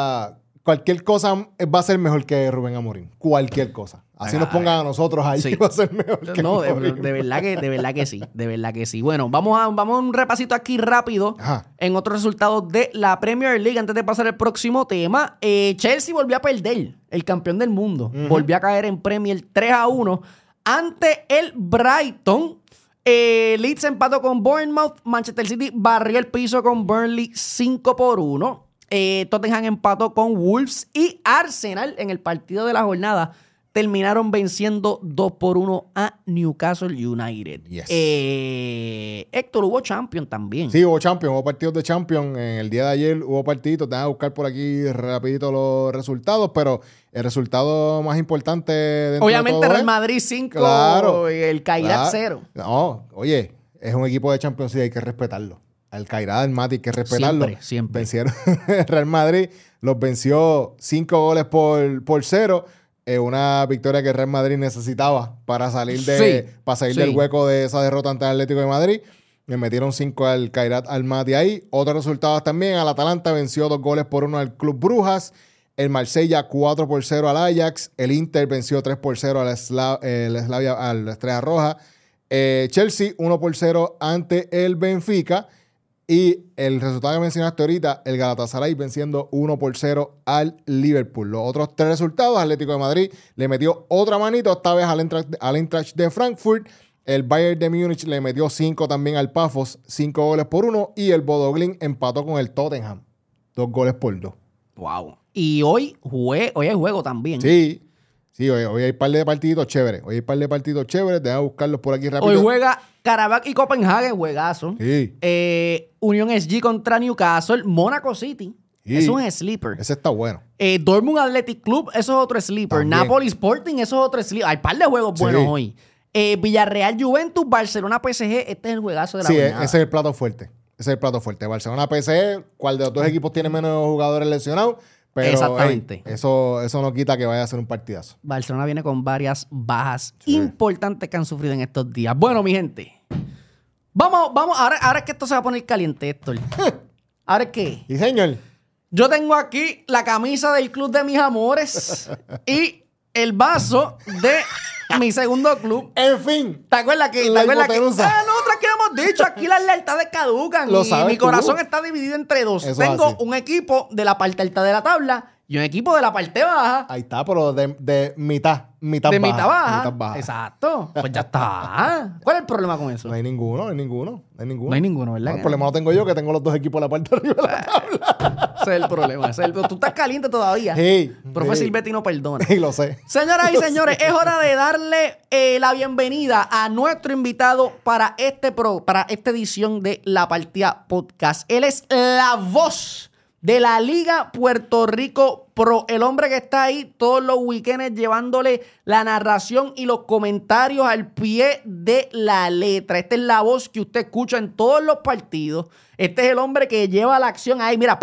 va a ser mejor que Rubén Amorín. Cualquier cosa. Así nos pongan a nosotros ahí, sí. Va a ser mejor que Amorín. De verdad que sí. De verdad que sí. Bueno, vamos a un repasito aquí rápido. Ajá. En otros resultados de la Premier League antes de pasar al próximo tema. Chelsea volvió a perder. El campeón del mundo. Volvió a caer en Premier 3-1 ante el Brighton. Leeds empató con Bournemouth. Manchester City barrió el piso con Burnley 5-1. Tottenham empató con Wolves. Y Arsenal, en el partido de la jornada, terminaron venciendo 2-1 a Newcastle United. Yes. Héctor, hubo Champions también. Sí, hubo partidos de Champions. En el día de ayer hubo partidos. Te voy a buscar por aquí rapidito los resultados, pero el resultado más importante dentro obviamente de todo Real Madrid 5, claro, y el Kairat 0. No, oye, es un equipo de Champions y hay que respetarlo. Al Kairat del Mati hay que respetarlo. Siempre. Vencieron Real Madrid, los venció 5 goles por 0. Una victoria que Real Madrid necesitaba para salir del hueco de esa derrota ante el Atlético de Madrid. Le metieron 5 al Kairat Almaty ahí. Otros resultados también. Al Atalanta venció 2-1 al Club Brujas. El Marsella 4-0 al Ajax. El Inter venció 3-0 al Estrella Roja. Chelsea 1-0 ante el Benfica. Y el resultado que mencionaste ahorita, el Galatasaray venciendo 1-0 al Liverpool. Los otros 3 resultados, Atlético de Madrid le metió otra manito, esta vez al Eintracht de Frankfurt. El Bayern de Múnich le metió 5 también al Pafos, 5-1. Y el Bodo Glimt empató con el Tottenham, 2-2. Wow. Y hoy hay juego también. Sí, hoy hay un par de partiditos chéveres. Déjame buscarlos por aquí rápido. Hoy juega Karabakh y Copenhagen, juegazo. Sí. Unión SG contra Newcastle. Mónaco City. Sí. Es un sleeper. Ese está bueno. Dortmund Athletic Club, eso es otro sleeper. También. Napoli Sporting, eso es otro sleeper. Hay par de juegos buenos hoy. Villarreal Juventus, Barcelona PSG. Este es el juegazo de la jornada. Sí, ese es el plato fuerte. Barcelona PSG, ¿cuál de los dos equipos tiene menos jugadores lesionados? Pero exactamente. Eso no quita que vaya a ser un partidazo. Barcelona viene con varias bajas importantes que han sufrido en estos días. Bueno, mi gente. Vamos. Ahora es que esto se va a poner caliente, Héctor. ¿Ahora es qué? Sí, señor. Yo tengo aquí la camisa del club de mis amores y el vaso de mi segundo club. En fin. ¿Te acuerdas que? No, tranquilo, hemos dicho. Aquí las lealtades caducan. Lo sabes mi corazón está dividido entre dos. Eso tengo un equipo de la parte alta de la tabla y un equipo de la parte baja. Ahí está, pero de mitad de baja. Mitad baja. baja. Exacto. Pues ya está. ¿Cuál es el problema con eso? No hay ninguno, ¿verdad? ¿Verdad? El problema lo tengo yo, que tengo los dos equipos de la parte de arriba de la tabla. Ese es el problema. Tú estás caliente todavía. Sí. Profe Silvetti no perdona. Sí, lo sé. Señoras y señores, es hora de darle la bienvenida a nuestro invitado para esta edición de La Partida Podcast. Él es la voz de la Liga Puerto Rico Pro. El hombre que está ahí todos los weekends llevándole la narración y los comentarios al pie de la letra. Esta es la voz que usted escucha en todos los partidos. Este es el hombre que lleva la acción ahí. Mira,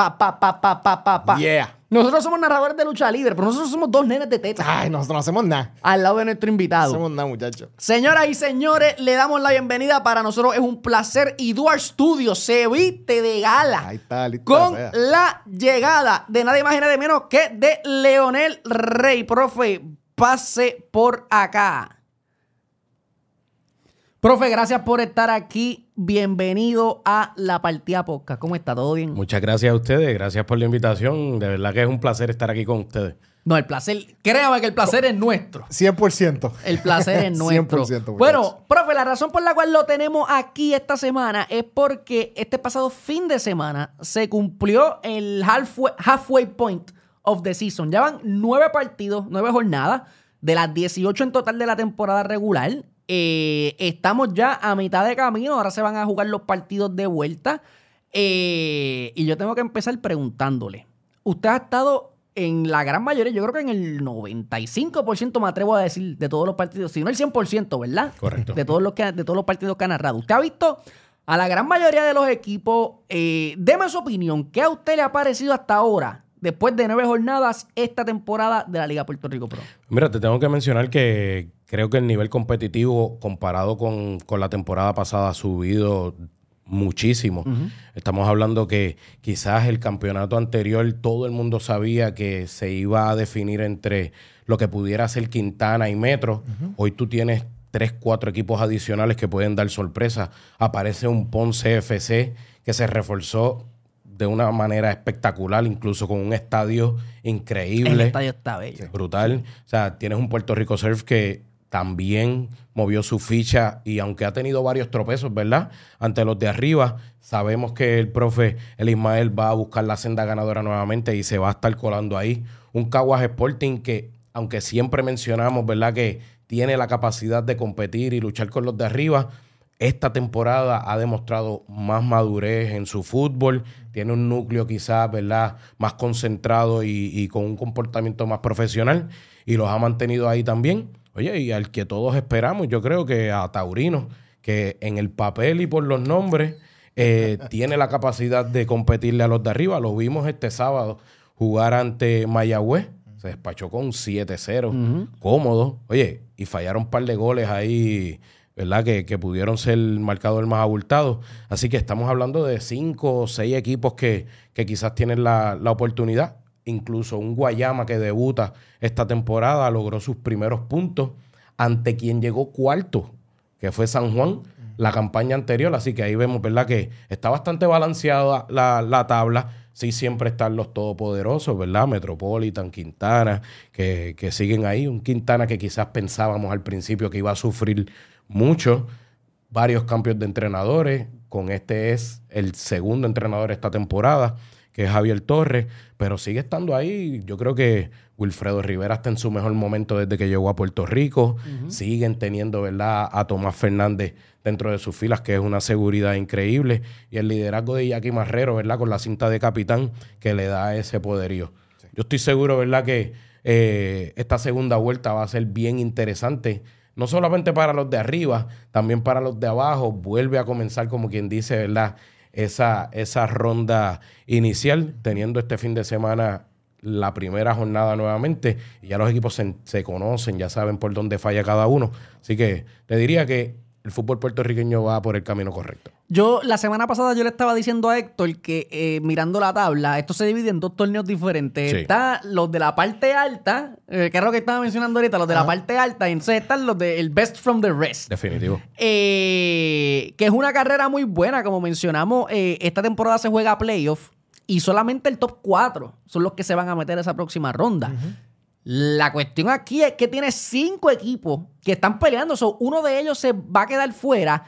pa. Yeah. Nosotros somos narradores de lucha libre, pero nosotros somos dos nenes de teta. Ay, nosotros no hacemos nada. Al lado de nuestro invitado. No hacemos nada, muchachos. Señoras y señores, le damos la bienvenida. Para nosotros es un placer. Y Duar Studio se viste de gala. Ahí está, lista con la llegada de nadie más y nadie menos que de Leonel Rey. Profe, pase por acá. Profe, gracias por estar aquí. Bienvenido a La Partida Podcast. ¿Cómo está? ¿Todo bien? Muchas gracias a ustedes. Gracias por la invitación. De verdad que es un placer estar aquí con ustedes. No, el placer, créame que el placer es nuestro. 100%. El placer es nuestro. 100%, bueno, profe, la razón por la cual lo tenemos aquí esta semana es porque este pasado fin de semana se cumplió el halfway point of the season. Ya van 9 partidos, 9 jornadas, de las 18 en total de la temporada regular. Estamos ya a mitad de camino, ahora se van a jugar los partidos de vuelta. Y yo tengo que empezar preguntándole. Usted ha estado en la gran mayoría, yo creo que en el 95% me atrevo a decir, de todos los partidos, si no el 100%, ¿verdad? Correcto. De todos los partidos que ha narrado. Usted ha visto a la gran mayoría de los equipos. Deme su opinión. ¿Qué a usted le ha parecido hasta ahora, después de 9 jornadas, esta temporada de la Liga Puerto Rico Pro? Mira, te tengo que mencionar que creo que el nivel competitivo comparado con la temporada pasada ha subido muchísimo. Uh-huh. Estamos hablando que quizás el campeonato anterior todo el mundo sabía que se iba a definir entre lo que pudiera ser Quintana y Metro. Uh-huh. Hoy tú tienes 3, 4 equipos adicionales que pueden dar sorpresa. Aparece un Ponce FC que se reforzó de una manera espectacular, incluso con un estadio increíble. El estadio está bello. Brutal. O sea, tienes un Puerto Rico Surf que también movió su ficha y aunque ha tenido varios tropezos, ¿verdad? Ante los de arriba, sabemos que el profe, el Ismael, va a buscar la senda ganadora nuevamente y se va a estar colando ahí. Un Caguas Sporting que, aunque siempre mencionamos, ¿verdad?, que tiene la capacidad de competir y luchar con los de arriba, esta temporada ha demostrado más madurez en su fútbol, tiene un núcleo quizás, ¿verdad?, más concentrado y con un comportamiento más profesional y los ha mantenido ahí también. Oye, y al que todos esperamos, yo creo que a Taurino, que en el papel y por los nombres tiene la capacidad de competirle a los de arriba. Lo vimos este sábado jugar ante Mayagüez. Se despachó con 7-0, cómodo. Oye, y fallaron un par de goles ahí, ¿verdad? Que pudieron ser el marcador más abultado. Así que estamos hablando de 5 o 6 equipos que quizás tienen la oportunidad. Incluso un Guayama que debuta esta temporada logró sus primeros puntos ante quien llegó cuarto, que fue San Juan, la campaña anterior. Así que ahí vemos, ¿verdad?, que está bastante balanceada la tabla. Sí, siempre están los todopoderosos, ¿verdad? Metropolitan, Quintana, que siguen ahí. Un Quintana que quizás pensábamos al principio que iba a sufrir mucho. Varios cambios de entrenadores. Con este es el segundo entrenador esta temporada, que es Javier Torres, pero sigue estando ahí. Yo creo que Wilfredo Rivera está en su mejor momento desde que llegó a Puerto Rico. Uh-huh. Siguen teniendo, ¿verdad?, a Tomás Fernández dentro de sus filas, que es una seguridad increíble. Y el liderazgo de Jackie Marrero, ¿verdad?, con la cinta de capitán, que le da ese poderío. Sí. Yo estoy seguro, ¿verdad?, que esta segunda vuelta va a ser bien interesante. No solamente para los de arriba, también para los de abajo. Vuelve a comenzar, como quien dice, ¿verdad?, esa ronda inicial, teniendo este fin de semana la primera jornada nuevamente, y ya los equipos se conocen, ya saben por dónde falla cada uno. Así que te diría que el fútbol puertorriqueño va por el camino correcto. La semana pasada yo le estaba diciendo a Héctor que mirando la tabla, esto se divide en 2 torneos diferentes. Sí. Está los de la parte alta, que es lo que estaba mencionando ahorita, los de la parte alta, y entonces están los del best from the rest. Definitivo. Que es una carrera muy buena, como mencionamos. Esta temporada se juega a playoff y solamente el top 4 son los que se van a meter a esa próxima ronda. Uh-huh. La cuestión aquí es que tiene 5 equipos que están peleando. Uno de ellos se va a quedar fuera.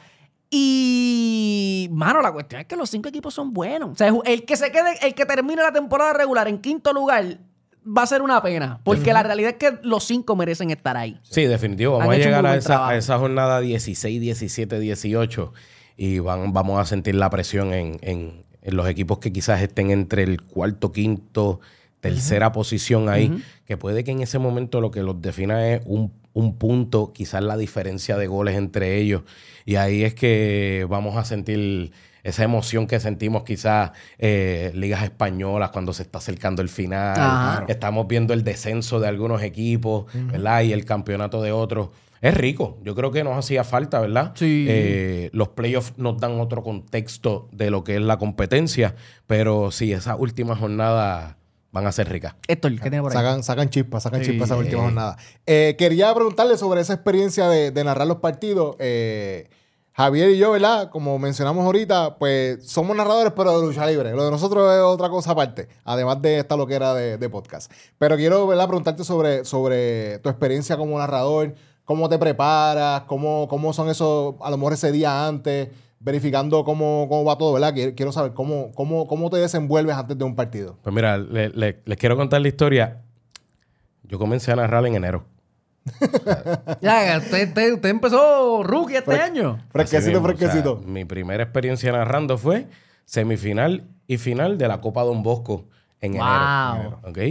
Y, mano, la cuestión es que los 5 equipos son buenos. O sea, el que termine la temporada regular en quinto lugar va a ser una pena. Porque la realidad es que los 5 merecen estar ahí. Sí, definitivo. Vamos a llegar a esa jornada 16, 17, 18. Y vamos a sentir la presión en los equipos que quizás estén entre el cuarto, quinto, tercera posición ahí. Que puede que en ese momento lo que los defina es un punto, quizás la diferencia de goles entre ellos. Y ahí es que vamos a sentir esa emoción que sentimos quizás ligas españolas cuando se está acercando el final. Ajá. Estamos viendo el descenso de algunos equipos, ¿verdad? Y el campeonato de otros. Es rico. Yo creo que nos hacía falta, ¿verdad? Sí. Los playoffs nos dan otro contexto de lo que es la competencia. Pero sí, esa última jornada van a ser ricas. Héctor, ¿qué tiene por ahí? Sacan chispas esa última jornada. Quería preguntarle sobre esa experiencia de narrar los partidos. Javier y yo, ¿verdad? Como mencionamos ahorita, pues somos narradores, pero de lucha libre. Lo de nosotros es otra cosa aparte, además de esta loquera de podcast. Pero quiero, ¿verdad? Preguntarte sobre tu experiencia como narrador, cómo te preparas, cómo son esos, a lo mejor ese día antes, verificando cómo va todo, ¿verdad? Quiero saber cómo te desenvuelves antes de un partido. Pues mira, les quiero contar la historia. Yo comencé a narrar en enero. Ya, usted empezó rookie este año. Fresquecito. O sea, mi primera experiencia narrando fue semifinal y final de la Copa Don Bosco en enero. ¿Ok?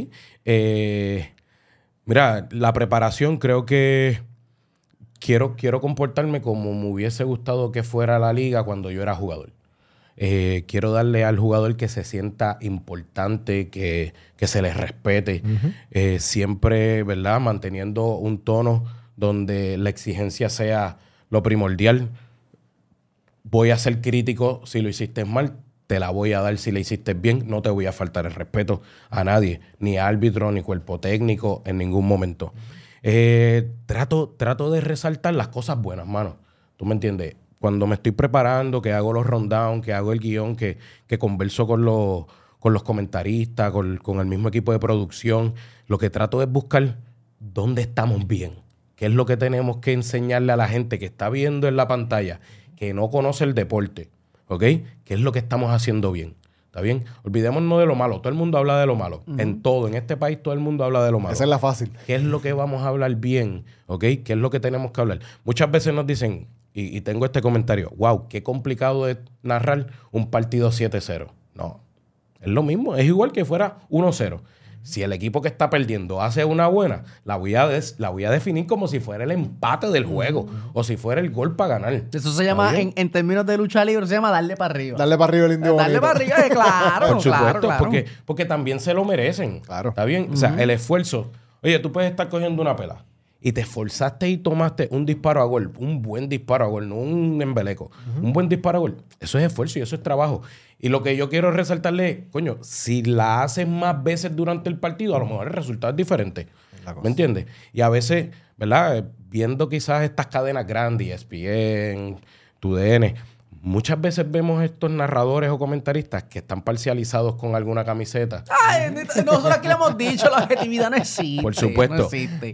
Mira, la preparación creo que quiero comportarme como me hubiese gustado que fuera la liga cuando yo era jugador. Quiero darle al jugador que se sienta importante, que se les respete. Siempre, ¿verdad? Manteniendo un tono donde la exigencia sea lo primordial. Voy a ser crítico si lo hiciste mal. Te la voy a dar si la hiciste bien. No te voy a faltar el respeto a nadie. Ni árbitro, ni cuerpo técnico, en ningún momento. Trato de resaltar las cosas buenas, mano. ¿Tú me entiendes? Cuando me estoy preparando, que hago los rundown, que hago el guión, que converso con los comentaristas, con el mismo equipo de producción, lo que trato es buscar dónde estamos bien. ¿Qué es lo que tenemos que enseñarle a la gente que está viendo en la pantalla, que no conoce el deporte? ¿Ok? ¿Qué es lo que estamos haciendo bien? ¿Está bien? Olvidémonos de lo malo. Todo el mundo habla de lo malo. En todo. En este país todo el mundo habla de lo malo. Esa es la fácil. ¿Qué es lo que vamos a hablar bien? ¿Ok? ¿Qué es lo que tenemos que hablar? Muchas veces nos dicen, y tengo este comentario, wow, qué complicado es narrar un partido 7-0. No, es lo mismo. Es igual que fuera 1-0. Si el equipo que está perdiendo hace una buena, la voy a definir como si fuera el empate del juego o si fuera el gol para ganar. Eso se llama, en términos de lucha libre, se llama darle para arriba. Darle para arriba el indio Darle bonito. para arriba, claro. Por supuesto, claro. Porque también se lo merecen. Claro. ¿Está bien? O sea, el esfuerzo. Oye, tú puedes estar cogiendo una pela y te esforzaste y tomaste un disparo a gol, un buen disparo a gol, no un embeleco, un buen disparo a gol. Eso es esfuerzo y eso es trabajo. Y lo que yo quiero resaltarle es, coño, si la haces más veces durante el partido, a lo mejor el resultado es diferente. ¿Me entiendes? Y a veces, ¿verdad? Viendo quizás estas cadenas grandes, ESPN, TUDN, muchas veces vemos estos narradores o comentaristas que están parcializados con alguna camiseta. Ay, nosotros aquí lo hemos dicho, la objetividad no existe. Por supuesto. No existe.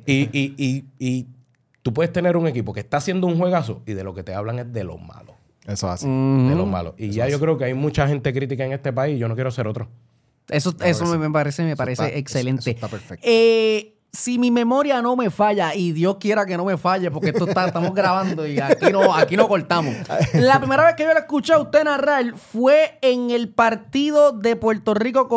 Y tú puedes tener un equipo que está haciendo un juegazo y de lo que te hablan es de lo malo. Eso hace. De lo malo. Y ya yo creo que hay mucha gente crítica en este país y yo no quiero ser otro. Eso me parece excelente. Eso está perfecto. Si mi memoria no me falla, y Dios quiera que no me falle, porque estamos grabando y aquí no cortamos. La primera vez que yo la escuché a usted narrar fue en el partido de Puerto Rico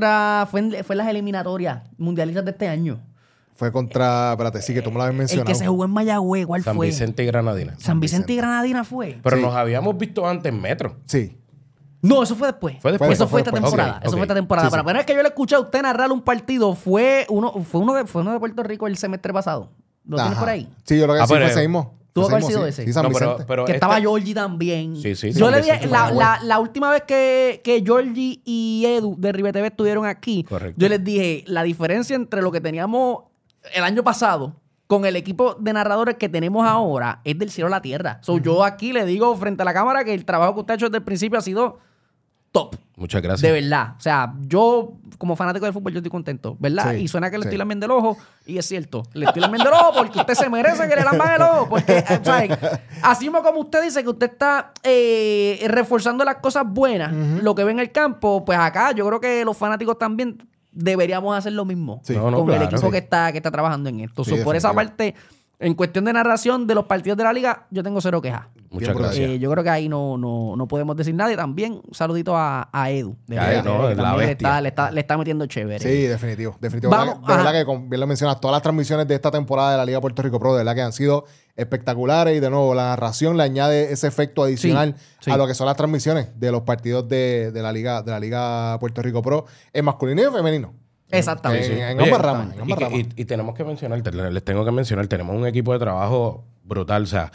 fue en las eliminatorias mundialistas de este año. Fue contra, espérate, sí, que tú me lo habías mencionado. El que se jugó en Mayagüez, ¿cuál San fue? Vicente y Granadina. San Vicente y Granadina fue. Pero Sí. nos habíamos visto antes en Metro. Sí. No, eso fue después. Fue después. Eso fue esta después. temporada. Ok, Eso ok. fue esta temporada. Sí, Pero sí. la primera vez que yo le escuché a usted narrar un partido fue uno de Puerto Rico el semestre pasado. ¿Lo tienes Ajá. por ahí? Sí, yo lo que sí pero- fue ese mismo. ¿Tuvo que Fue haber sido sí. ese? Sí, San No, Vicente. pero Que este- estaba Georgie también. Sí, sí, Yo San le dije, Vicente, la última vez que Georgie y Edu de Ribe TV estuvieron aquí, Correcto. yo les dije, la diferencia entre lo que teníamos el año pasado con el equipo de narradores que tenemos ahora es del cielo a la tierra. So, yo aquí le digo frente a la cámara que el trabajo que usted ha hecho desde el principio ha sido top. Muchas gracias. De verdad. O sea, yo, como fanático del fútbol, yo estoy contento, ¿verdad? Sí, Y suena que le sí. estoy lambiendo el ojo, y es cierto. Le estoy lambiendo el ojo porque usted se merece que le lamban el ojo. Porque, ¿sabes? Así mismo como usted dice que usted está reforzando las cosas buenas, lo que ve en el campo, pues acá yo creo que los fanáticos también deberíamos hacer lo mismo Sí. No, con el claro. equipo Sí. que está trabajando en esto. Sí, So, por esa definitivo. parte, en cuestión de narración de los partidos de la liga, yo tengo cero quejas. Muchas Bien, gracias. Yo creo que ahí no podemos decir nada. Y también un saludito a Edu. De A verdad, Edu, no, que es la también bestia. le está metiendo chévere. Sí, definitivo. Definitivo. Vamos, de verdad ajá. que, como bien lo mencionas, todas las transmisiones de esta temporada de la Liga Puerto Rico Pro, de verdad que han sido espectaculares. Y de nuevo, la narración le añade ese efecto adicional sí. a lo que son las transmisiones de los partidos de la Liga Puerto Rico Pro en masculino y en femenino. Exactamente. En, en Oye, ambas ramas. En ambas y, ramas. y tenemos que mencionar, les tengo que mencionar, tenemos un equipo de trabajo brutal. O sea,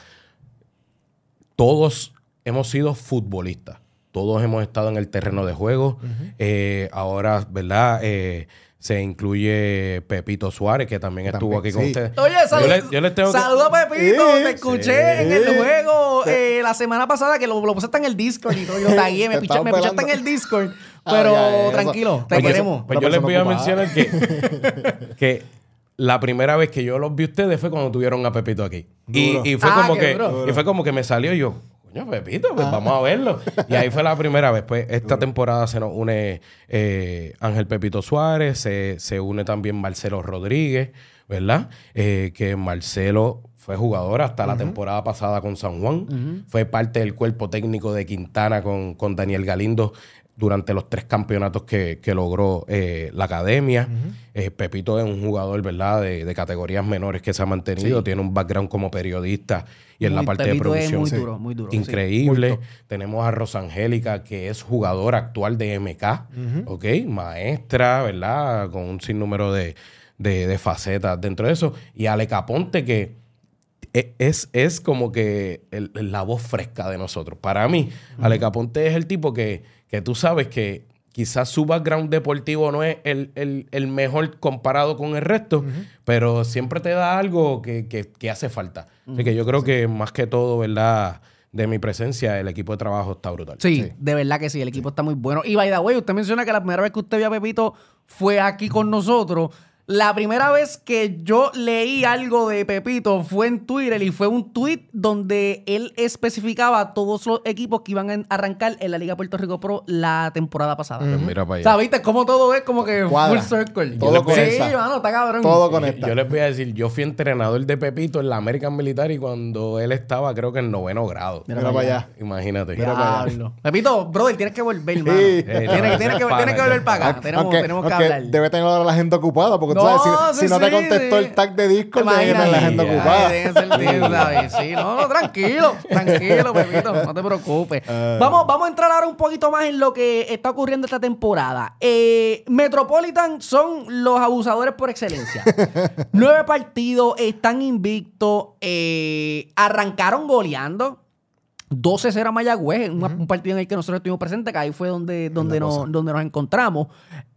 todos hemos sido futbolistas. Todos hemos estado en el terreno de juego. Ahora, ¿verdad? se incluye Pepito Suárez, que también estuvo aquí con ustedes. Oye, yo les tengo saludo a Pepito. Sí, te escuché en el juego la semana pasada que lo puse hasta en el Discord y todo. Yo tagué, me pichaste en el Discord. Pero tranquilo, te queremos. Pues yo les voy a mencionar que la primera vez que yo los vi ustedes fue cuando tuvieron a Pepito aquí. Y fue como que me salió yo. Coño, Pepito, pues vamos a verlo. Y ahí fue la primera vez. Pues esta temporada se nos une Ángel Pepito Suárez, se une también Marcelo Rodríguez, ¿verdad? Que Marcelo fue jugador hasta la temporada pasada con San Juan. Fue parte del cuerpo técnico de Quintana con Daniel Galindo durante los 3 campeonatos que logró la academia. Pepito es un jugador, ¿verdad? De categorías menores que se ha mantenido. Tiene un background como periodista y en la parte Pepito de producción. Es muy duro. Increíble. Tenemos a Rosangélica, que es jugadora actual de MK, ¿ok? Maestra, ¿verdad? Con un sinnúmero de facetas dentro de eso. Y Ale Caponte, que es como que la voz fresca de nosotros. Para mí, Ale Caponte es el tipo que tú sabes que quizás su background deportivo no es el mejor comparado con el resto, pero siempre te da algo que hace falta. Así que yo creo que más que todo, ¿verdad? De mi presencia, el equipo de trabajo está brutal. Sí, de verdad que sí, el equipo está muy bueno. Y by the way, usted menciona que la primera vez que usted vio a Pepito fue aquí con nosotros. La primera vez que yo leí algo de Pepito fue en Twitter y fue un tweet donde él especificaba todos los equipos que iban a arrancar en la Liga Puerto Rico Pro la temporada pasada. Pues mira para allá. ¿Sabiste cómo todo es como que Cuadra. full circle? Todo conecta. Sí, mano, está cabrón. Todo conecta. Yo les voy a decir, yo fui entrenador de Pepito en la American Military cuando él estaba, creo que en 9º grado. Mira para allá. Imagínate. Diablo. Pepito, brother, tienes que volver, mano. Sí. Tienes que volver para acá. Tenemos que hablar. Debe tener ahora la agenda ocupada, porque tú No, sabes, si no te contestó el tag de Discord, debe tener la agenda ocupada. Sí, no, tranquilo, Pepito, no te preocupes. Vamos a entrar ahora un poquito más en lo que está ocurriendo esta temporada. Metropolitan son los abusadores por excelencia. 9 partidos, están invictos, arrancaron goleando. 12-0 a Mayagüez, un partido en el que nosotros estuvimos presentes, que ahí fue donde nos encontramos.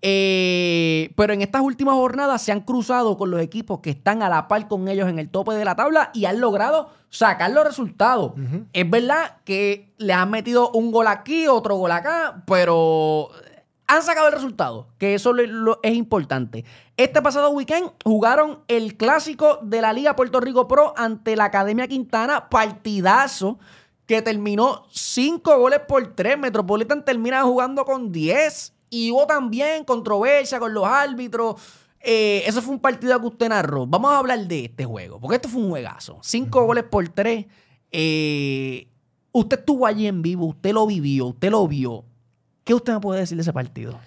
Pero en estas últimas jornadas se han cruzado con los equipos que están a la par con ellos en el tope de la tabla y han logrado sacar los resultados. Es verdad que les han metido un gol aquí, otro gol acá, pero han sacado el resultado, que eso es importante. Este pasado weekend jugaron el clásico de la Liga Puerto Rico Pro ante la Academia Quintana, partidazo que terminó 5-3. Metropolitan termina jugando con 10 y hubo también controversia con los árbitros. Eso fue un partido que usted narró. Vamos a hablar de este juego, porque esto fue un juegazo. 5-3. Usted estuvo allí en vivo, usted lo vivió, usted lo vio. ¿Qué usted me puede decir de ese partido?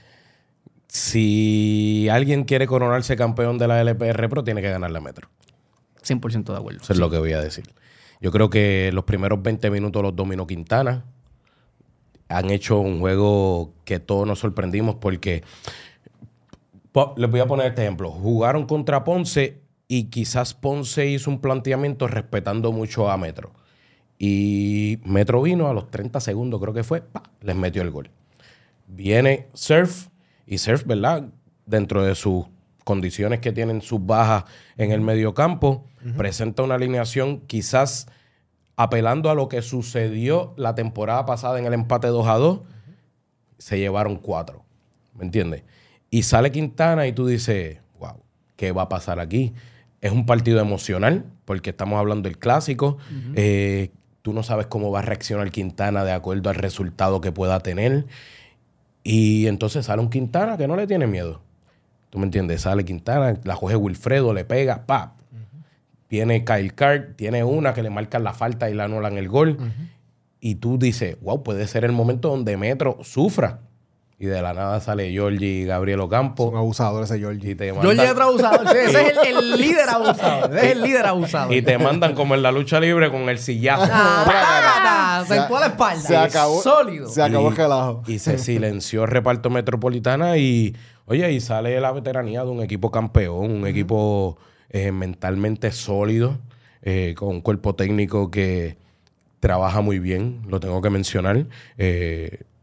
Si alguien quiere coronarse campeón de la LPR Pro, tiene que ganar la Metro. 100% de acuerdo. Eso es lo que voy a decir. Yo creo que los primeros 20 minutos los dominó Quintana. Han hecho un juego que todos nos sorprendimos porque... Les voy a poner este ejemplo. Jugaron contra Ponce y quizás Ponce hizo un planteamiento respetando mucho a Metro. Y Metro vino a los 30 segundos, creo que fue, les metió el gol. Viene Surf y Surf, ¿verdad? Dentro de sus condiciones que tienen sus bajas en el mediocampo, presenta una alineación quizás apelando a lo que sucedió la temporada pasada en el empate 2-2, se llevaron 4, ¿me entiendes? Y sale Quintana y tú dices, wow, ¿qué va a pasar aquí? Es un partido emocional porque estamos hablando del clásico. Tú no sabes cómo va a reaccionar Quintana de acuerdo al resultado que pueda tener. Y entonces sale un Quintana que no le tiene miedo. ¿Tú me entiendes? Sale Quintana, la coge Wilfredo, le pega, ¡pap! Viene Kyle Card, tiene una que le marcan la falta y la anulan el gol. Y tú dices, wow, puede ser el momento donde Metro sufra. Y de la nada sale Giorgi y Gabriel Ocampo. Son abusadores ese Giorgi. Giorgi es otro abusador. Sí, ese es el líder abusador. Ese es el líder abusador. Y te mandan como en la lucha libre con el sillazo. Sentó a la espalda. Se acabó. Sólido. Se acabó el relajo. Y se silenció el reparto Metropolitana y, oye, y sale la veteranía de un equipo campeón, un equipo mentalmente sólido, con un cuerpo técnico que trabaja muy bien, lo tengo que mencionar.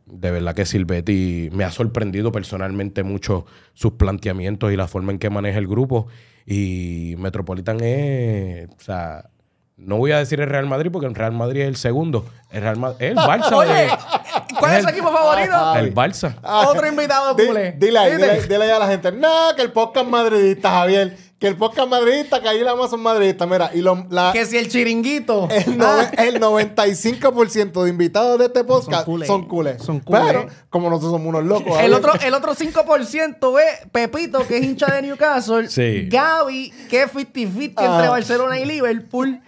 De verdad que Silvetti me ha sorprendido personalmente mucho sus planteamientos y la forma en que maneja el grupo. Y Metropolitan es... O sea, no voy a decir el Real Madrid porque el Real Madrid es el segundo. El Real Madrid es el Barça. Oye, ¿cuál es su equipo favorito? El Barça. Otro invitado culé. Dile ahí a la gente. No, que el podcast madridista, Javier. Que el podcast madridista, que ahí la más son madridistas. Mira, y que si el chiringuito. El 95% de invitados de este podcast son culés. Pero, como nosotros somos unos locos. El otro 5% es Pepito, que es hincha de Newcastle. Sí. Gaby, que es 50-50 entre Barcelona y Liverpool.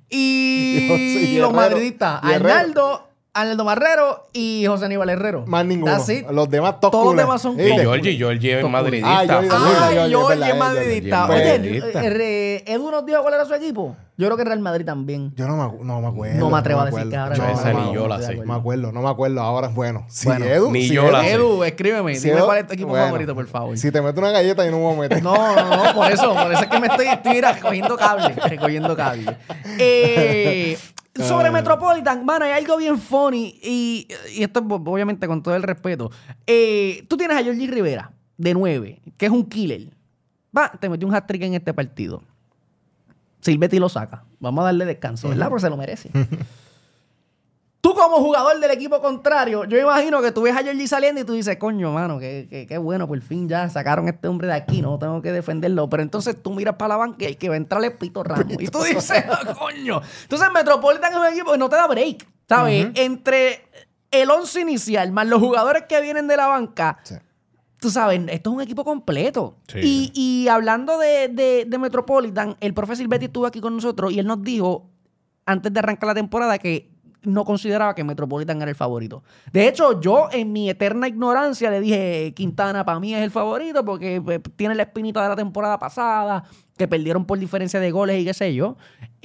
Y los madridistas. Arnaldo Marrero y José Aníbal Herrero. Más ninguno. Los demás todos los demás son culés. Georgie es madridista. Georgie es madridista. Oye, Edu nos dijo cuál era su equipo. Yo creo que Real Madrid también. Yo no me acuerdo. No me atrevo a decir que ahora ni yo la sé. No me acuerdo. Ahora es bueno. Edu, ni yo la sé. Edu, escríbeme. Dime cuál es tu equipo favorito, por favor. Si te meto una galleta, yo no me voy a meter. No, por eso es que me estoy recogiendo cable. Sobre Metropolitan, mano, hay algo bien funny y esto es obviamente con todo el respeto. Tú tienes a Georgie Rivera, de 9, que es un killer. Te metió un hat-trick en este partido. Silvetti lo saca. Vamos a darle descanso, ¿verdad? Porque se lo merece. Tú como jugador del equipo contrario, yo imagino que tú ves a Georgie saliendo y tú dices, coño, mano, qué bueno, por fin ya sacaron a este hombre de aquí, no tengo que defenderlo. Pero entonces tú miras para la banca y hay que va a entrarle Pito Ramos. Y tú dices, coño. Entonces Metropolitan es un equipo que no te da break, ¿sabes? Entre el 11 inicial más los jugadores que vienen de la banca, tú sabes, esto es un equipo completo. Sí. Y hablando de Metropolitan, el profe Silvetti estuvo aquí con nosotros y él nos dijo, antes de arrancar la temporada, que no consideraba que Metropolitan era el favorito. De hecho, yo en mi eterna ignorancia le dije, Quintana para mí es el favorito porque tiene la espinita de la temporada pasada, que perdieron por diferencia de goles y qué sé yo.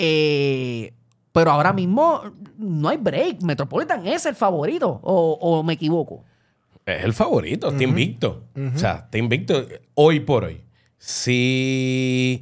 Pero ahora mismo no hay break. Metropolitan es el favorito. ¿O me equivoco? Es el favorito. Está invicto. O sea, está invicto hoy por hoy. Si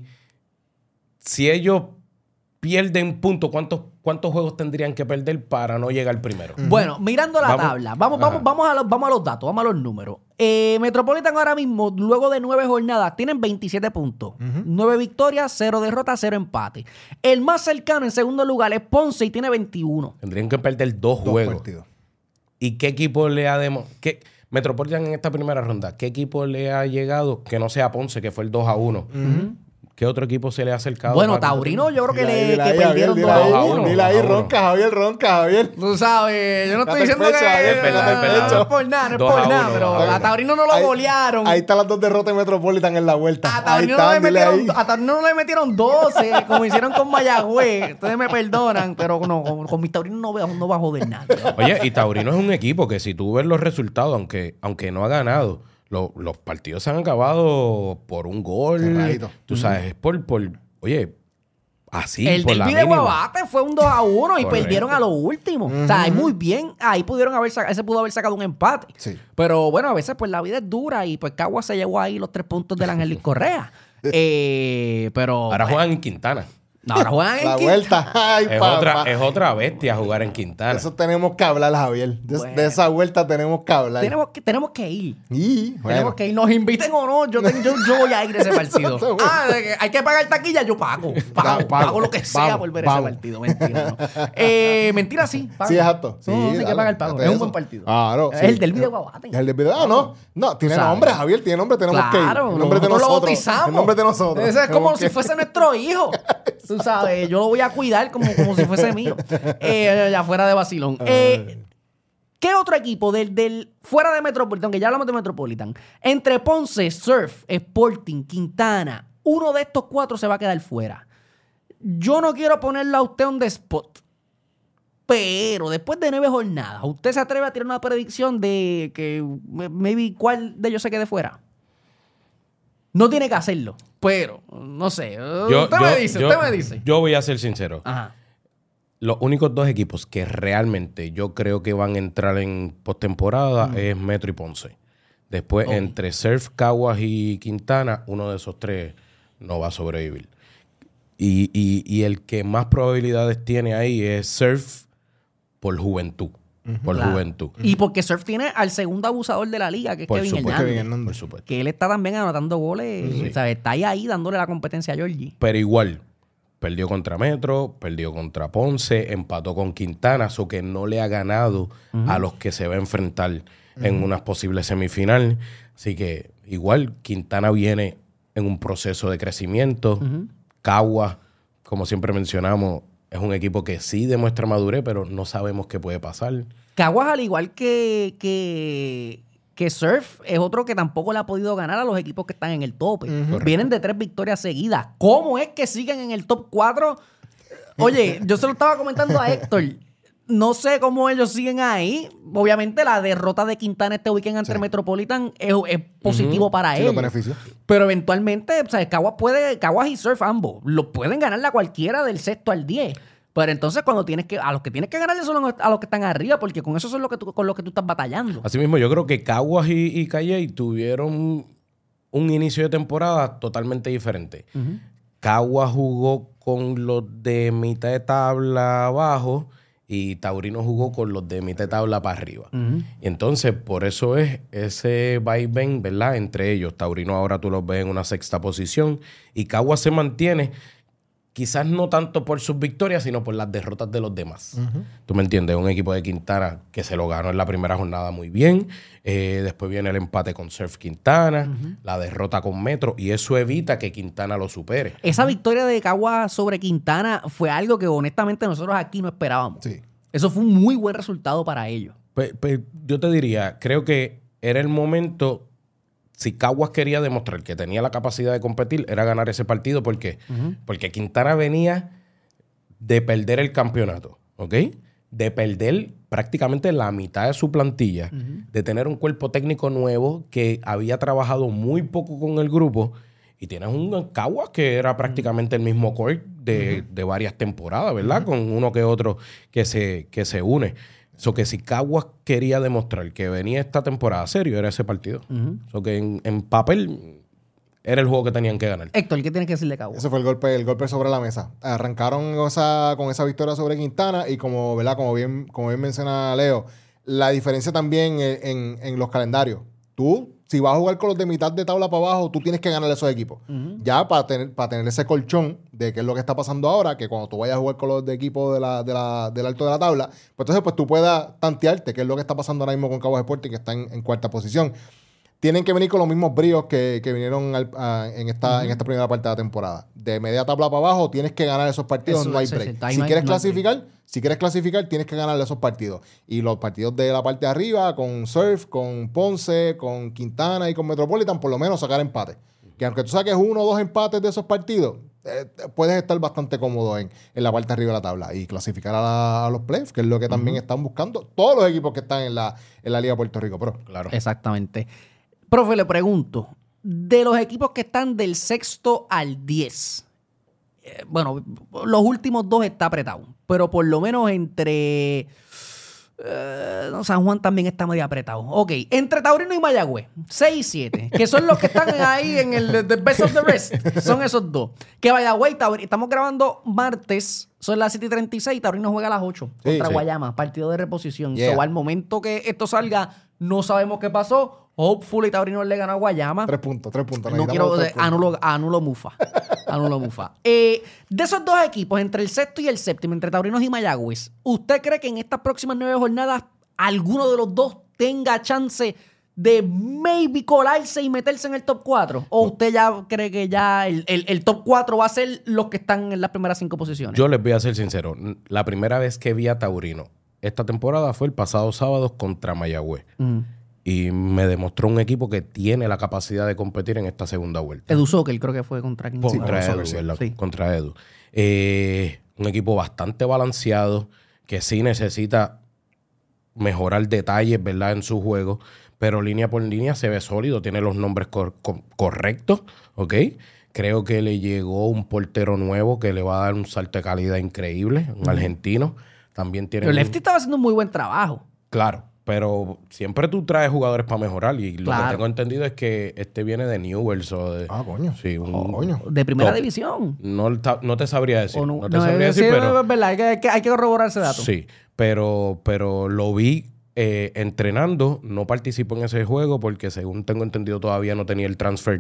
ellos pierden puntos, ¿cuántos juegos tendrían que perder para no llegar primero? Bueno, mirando la tabla, vamos a los datos, vamos a los números. Metropolitan ahora mismo, luego de 9 jornadas, tienen 27 puntos. 9 victorias, 0 derrotas, 0 empates. El más cercano en segundo lugar es Ponce y tiene 21. Tendrían que perder 2 juegos. Partidos. ¿Y qué equipo le ha demostrado? Metropolitan en esta primera ronda, ¿qué equipo le ha llegado que no sea Ponce, que fue el 2-1? ¿Qué otro equipo se le ha acercado? Bueno, Taurino yo creo que perdieron 2-1. Dile ahí, ronca, Javier. Tú sabes, yo no estoy diciendo que... No es por nada, pero a Taurino no lo golearon. Ahí están las 2 derrotas de Metropolitan en la vuelta. A Taurino no le metieron 12, como hicieron con Mayagüez. Ustedes me perdonan, pero no, con mis Taurinos no va a joder nada. Oye, y Taurino es un equipo que si tú ves los resultados, aunque no ha ganado, los partidos se han acabado por un gol. Cerradito. Tú sabes, es por oye, así, el por la derbi de mínima. Guabate fue un 2-1 y perdieron a lo último. O sea, muy bien. Ahí ese pudo haber sacado un empate. Sí. Pero bueno, a veces pues la vida es dura y pues Caguas se llevó ahí los 3 puntos del Ángel Luis Correa. Pero ahora juegan en Quintana. Ahora juegan en la vuelta. Ay, es otra bestia jugar en Quintana. Eso tenemos que hablar, Javier. De esa vuelta tenemos que hablar. Tenemos que ir. Tenemos que ir. Nos inviten o no. Yo voy a ir a ese partido. Hay que pagar taquilla. Yo pago lo que sea por ver ese partido. Mentira, ¿no? Mentira, sí. Pago. Sí, exacto. Sí, hay que pagar el pago. Es un buen partido. Claro. Es el del video Guabate. El del video. No, tiene nombre, Javier. Tiene nombre. Tenemos que ir. El nombre de nosotros. Lo bautizamos. El nombre de nosotros. Eso es como si fuese nuestro hijo. Tú sabes, yo lo voy a cuidar como si fuese mío. Ya fuera de vacilón. ¿Qué otro equipo del fuera de Metropolitan, que ya hablamos de Metropolitan, entre Ponce, Surf, Sporting, Quintana, uno de estos 4 se va a quedar fuera? Yo no quiero ponerlo a usted on the spot, pero después de 9 jornadas, ¿usted se atreve a tirar una predicción de que maybe cuál de ellos se quede fuera? No tiene que hacerlo, pero no sé. Usted me dice. Yo voy a ser sincero. Ajá. Los únicos 2 equipos que realmente yo creo que van a entrar en postemporada es Metro y Ponce. Después, entre Surf, Caguas y Quintana, uno de esos 3 no va a sobrevivir. Y el que más probabilidades tiene ahí es Surf por juventud. por Claro. juventud. Y porque Surf tiene al segundo abusador de la liga, que es Por Kevin supuesto, Hernández. Kevin Hernández. Por supuesto. Que él está también anotando goles. ¿Sabes? Está ahí dándole la competencia a Georgie. Pero igual, perdió contra Metro, perdió contra Ponce, empató con Quintana, eso que no le ha ganado a los que se va a enfrentar en unas posibles semifinales. Así que igual, Quintana viene en un proceso de crecimiento. Caguas, como siempre mencionamos, es un equipo que sí demuestra madurez, pero no sabemos qué puede pasar. Caguas, al igual que Surf, es otro que tampoco le ha podido ganar a los equipos que están en el tope. Vienen de 3 victorias seguidas. ¿Cómo es que siguen en el top 4? Oye, yo se lo estaba comentando a Héctor. No sé cómo ellos siguen ahí. Obviamente la derrota de Quintana este weekend ante Metropolitan es positivo para Sí, él. los beneficios. Pero eventualmente, o sea, Caguas y Surf ambos lo pueden ganarle a cualquiera del sexto al 10. Pero entonces a los que tienes que ganarle son a los que están arriba, porque con eso son con lo que tú estás batallando. Asimismo, yo creo que Caguas y Calley tuvieron un inicio de temporada totalmente diferente. Caguas jugó con los de mitad de tabla abajo y Taurino jugó con los de mitad de tabla para arriba. Y entonces, por eso es ese vaivén, ¿verdad? Entre ellos. Taurino ahora tú los ves en una 6ª posición y Caguas se mantiene, quizás no tanto por sus victorias, sino por las derrotas de los demás. ¿Tú me entiendes? Un equipo de Quintana que se lo ganó en la primera jornada muy bien. Después viene el empate con Surf Quintana, la derrota con Metro, y eso evita que Quintana lo supere. Esa victoria de Caguas sobre Quintana fue algo que honestamente nosotros aquí no esperábamos. Sí. Eso fue un muy buen resultado para ellos. Pues, yo te diría, creo que era el momento, si Caguas quería demostrar que tenía la capacidad de competir, era ganar ese partido. ¿Por qué? Porque Quintana venía de perder el campeonato, ¿ok? De perder prácticamente la mitad de su plantilla, de tener un cuerpo técnico nuevo que había trabajado muy poco con el grupo, y tienes un Caguas que era prácticamente el mismo core de varias temporadas, ¿verdad? Con uno que otro que se une. Eso que si Caguas quería demostrar que venía esta temporada serio, era ese partido. Eso que en papel era el juego que tenían que ganar. Héctor, ¿qué tienes que decir de Caguas? Ese fue el golpe sobre la mesa. Arrancaron con esa victoria sobre Quintana y ¿verdad? Como bien menciona Leo, la diferencia también en los calendarios. Tú, si vas a jugar con los de mitad de tabla para abajo, tú tienes que ganar a esos equipos. Ya para tener ese colchón de qué es lo que está pasando ahora, que cuando tú vayas a jugar con los de equipos del alto de la tabla, pues entonces pues tú puedas tantearte qué es lo que está pasando ahora mismo con Caguas Sporting, que está en 4ª posición. Tienen que venir con los mismos bríos que vinieron en esta primera parte de la temporada. De media tabla para abajo, tienes que ganar esos partidos, no hay break. Si quieres clasificar, tienes que ganar esos partidos. Y los partidos de la parte de arriba, con Surf, con Ponce, con Quintana y con Metropolitan, por lo menos sacar empate. Que aunque tú saques 1 o 2 empates de esos partidos, puedes estar bastante cómodo en la parte de arriba de la tabla y clasificar a los playoffs, que es lo que también están buscando todos los equipos que están en la Liga de Puerto Rico. Pero, Claro. Exactamente. Profe, le pregunto, de los equipos que están del 6º al 10, bueno, los últimos 2 está apretado, pero por lo menos entre... San Juan también está medio apretado. Ok, entre Taurino y Mayagüez, 6 y 7, que son los que están ahí en el the best of the rest. Son esos 2. Que Mayagüez y Taurino, estamos grabando martes, son las 7:36, Taurino juega a las 8 contra Guayama, partido de reposición. Yeah. So, al momento que esto salga, no sabemos qué pasó. Hopefully Taurino le ganó a Guayama. 3 puntos. No quiero... Anulo Mufa. Anulo Mufa. De esos 2 equipos, entre el 6º y el 7º, entre Taurinos y Mayagüez, ¿usted cree que en estas próximas 9 jornadas alguno de los 2 tenga chance de maybe colarse y meterse en el top 4? ¿O usted ya cree que ya el top 4 va a ser los que están en las primeras 5 posiciones? Yo les voy a ser sincero. La primera vez que vi a Taurino esta temporada fue el pasado sábado contra Mayagüez. Y me demostró un equipo que tiene la capacidad de competir en esta segunda vuelta. Edu Soccer creo que fue contra quien Contra Edu, ¿verdad? Sí. Contra Edu. Un equipo bastante balanceado, que sí necesita mejorar detalles, ¿verdad? En su juego, pero línea por línea se ve sólido, tiene los nombres correctos, ¿ok? Creo que le llegó un portero nuevo que le va a dar un salto de calidad increíble, un argentino. También tiene... Pero Lefty estaba haciendo un muy buen trabajo. Claro. Pero siempre tú traes jugadores para mejorar. Y lo Claro. que tengo entendido es que este viene de Newell's o de... Coño. Sí, Coño. De primera top. división. No te sabría decir. O No te sabría decir, sí, pero... es verdad, hay que corroborar ese dato. Sí, pero lo vi entrenando. No participó en ese juego porque, según tengo entendido, todavía no tenía el transfer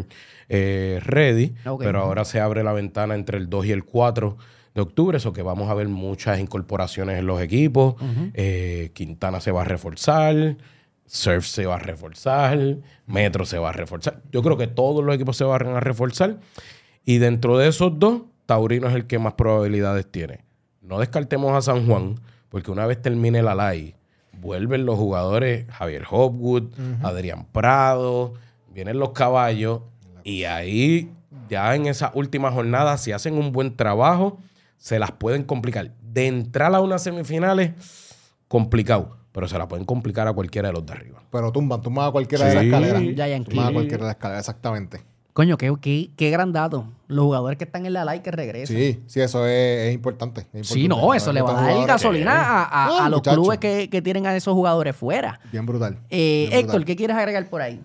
ready. Ok. Pero ahora se abre la ventana entre el 2 y el 4 de octubre. Eso que vamos a ver muchas incorporaciones en los equipos. Quintana se va a reforzar. Surf se va a reforzar. Metro se va a reforzar. Yo creo que todos los equipos se van a reforzar. Y dentro de esos dos, Taurino es el que más probabilidades tiene. No descartemos a San Juan, porque una vez termine la LAI, vuelven los jugadores Javier Hopwood, Adrián Prado, vienen los caballos, y ahí, ya en esa última jornada, si hacen un buen trabajo, se las pueden complicar. De entrar a unas semifinales, complicado, pero se la pueden complicar a cualquiera de los de arriba. Pero tumban a cualquiera de las escaleras. Ya, Yankee. Tumban a cualquiera de las escaleras, exactamente. Coño, qué gran dato. Los jugadores que están en la LAI que regresen. Sí, eso es importante. Sí, no, eso le va a dar Jugadores gasolina a los muchacho. clubes que tienen a esos jugadores fuera. Bien brutal. Bien Héctor, brutal. ¿qué quieres agregar por ahí?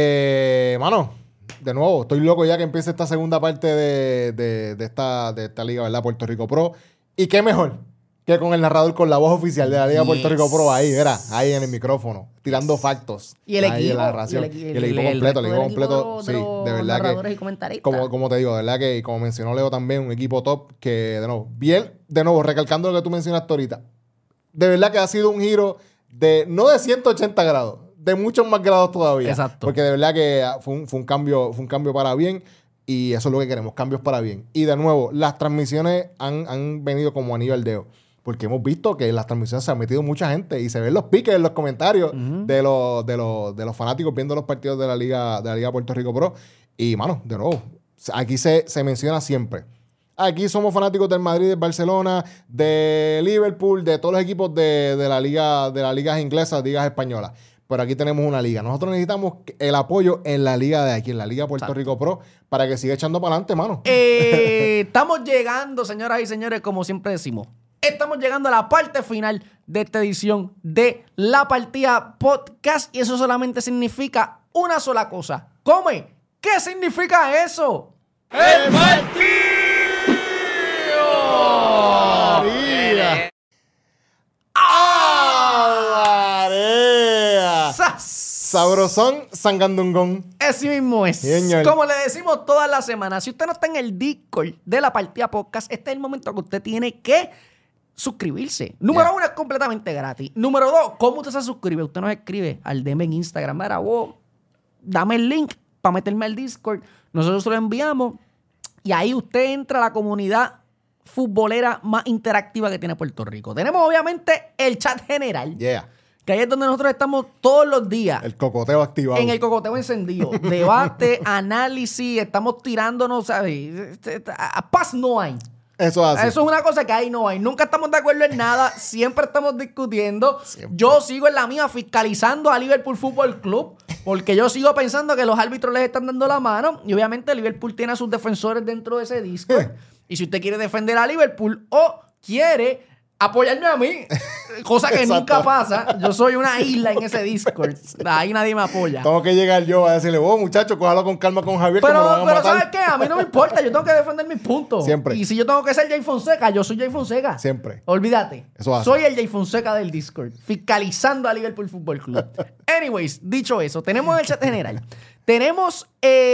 Mano, de nuevo, estoy loco ya que empiece esta segunda parte de esta liga, ¿verdad? Puerto Rico Pro. Y qué mejor que con el narrador, con la voz oficial de la Liga Puerto Rico Pro ahí, verá, ahí en el micrófono, tirando factos. Y el ahí equipo. en la narración. Y Y el equipo completo, el equipo completo, sí, de verdad narradores y que, comentaristas. como te digo, de verdad que, como mencionó Leo también, un equipo top que, de nuevo, recalcando lo que tú mencionaste ahorita, de verdad que ha sido un giro no de 180 grados, de muchos más grados todavía. Exacto. Porque de verdad que fue un cambio para bien. Y eso es lo que queremos, cambios para bien. Y de nuevo, las transmisiones han venido como anillo al dedo. Porque hemos visto que en las transmisiones se ha metido mucha gente y se ven los piques en los comentarios de los fanáticos viendo los partidos de la Liga Puerto Rico Pro. Y, mano, de nuevo, aquí se menciona siempre. Aquí somos fanáticos del Madrid, del Barcelona, de Liverpool, de todos los equipos de las ligas inglesas, ligas españolas. Pero aquí tenemos una liga. Nosotros necesitamos el apoyo en la liga de aquí, en la Liga Puerto Rico Pro, para que siga echando para adelante, mano. Estamos llegando, señoras y señores, como siempre decimos. Estamos llegando a la parte final de esta edición de La Partida Podcast. Y eso solamente significa una sola cosa. ¡Come! ¿Qué significa eso? ¡El partido! ¡María! ¡Ah, María! ¡Sas! Sabrosón, sangandungón. Así mismo es. Señor. Como le decimos todas las semanas, si usted no está en el Discord de La Partida Podcast, este es el momento que usted tiene que suscribirse. Número uno, es completamente gratis. Número dos, ¿cómo usted se suscribe? Usted nos escribe al DM en Instagram. Mira, vos, dame el link para meterme al Discord. Nosotros se lo enviamos y ahí usted entra a la comunidad futbolera más interactiva que tiene Puerto Rico. Tenemos obviamente el chat general, Yeah. que ahí es donde nosotros estamos todos los días. El cocoteo activado. En el cocoteo encendido. Debate, análisis, estamos tirándonos, ¿sabes? Paz no hay. Eso hace. Eso es una cosa que ahí no hay. Nunca estamos de acuerdo en nada. Siempre estamos discutiendo. Yo sigo en la mía fiscalizando a Liverpool Fútbol Club porque yo sigo pensando que los árbitros les están dando la mano y obviamente Liverpool tiene a sus defensores dentro de ese Discord. Y si usted quiere defender a Liverpool o quiere apoyarme a mí, cosa que Exacto. nunca pasa, yo soy una isla en ese Discord. Ahí nadie me apoya. Tengo que llegar yo a decirle, muchacho, cójalo con calma con Javier, que me lo van a Pero matar. ¿sabes qué? A mí no me importa. Yo tengo que defender mis puntos. Siempre. Y si yo tengo que ser Jay Fonseca, yo soy Jay Fonseca. Siempre. Olvídate. Eso hace. Soy el Jay Fonseca del Discord, fiscalizando a Liverpool Fútbol Club. Anyways, dicho eso, tenemos el chat general. Tenemos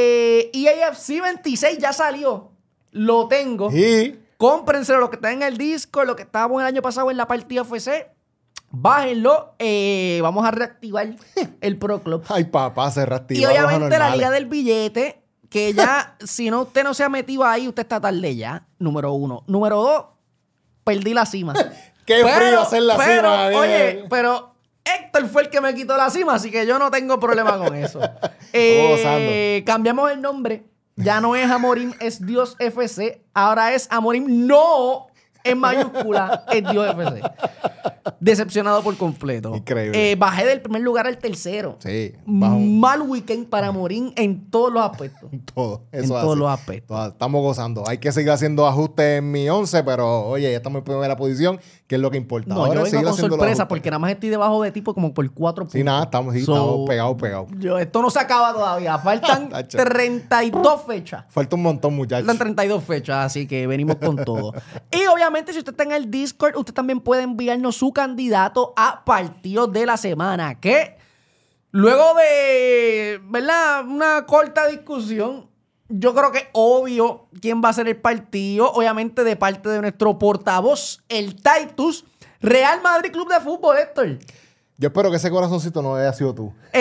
EAFC 26, ya salió. Lo tengo. Y Cómprenselo, los que están en el Discord, los que estábamos el año pasado en la partida FC. Bájenlo. Vamos a reactivar el Pro Club. ay, papá, se Y reactivaron los obviamente la anormales. Liga del Billete, que ya, si no usted no se ha metido ahí, usted está tarde ya. Número uno. Número dos, perdí la cima. Qué frío hacer la cima, Javier. Oye, pero Héctor fue el que me quitó la cima, así que yo no tengo problema con eso. gozando. Cambiamos el nombre. Ya no es Amorim, es Dios FC. Ahora es Amorim, no en mayúscula, es Dios FC. Decepcionado por completo. Increíble. Bajé del primer lugar al tercero. Sí. Mal weekend para Morín en todos los aspectos. Todo. Eso En es todos así. los aspectos. Estamos gozando. Hay que seguir haciendo ajustes en mi 11, pero oye, ya estamos en primera posición, que es lo que importa. No, Ahora yo vengo seguir con haciendo los sorpresa ajustes. porque nada más estoy debajo de tipo como por 4 puntos. Sí, nada, estamos pegados. Esto no se acaba todavía. Faltan Tacho. 32 fechas. Falta un montón, muchachos. Faltan 32 fechas, así que venimos con todo. Y obviamente, si usted está en el Discord, usted también puede enviarnos su candidato a partidos de la semana. Que luego de, ¿verdad?, una corta discusión, yo creo que es obvio quién va a ser el partido. Obviamente, de parte de nuestro portavoz, el Titus. Real Madrid Club de Fútbol, Héctor. Yo espero que ese corazoncito no haya sido tú. Se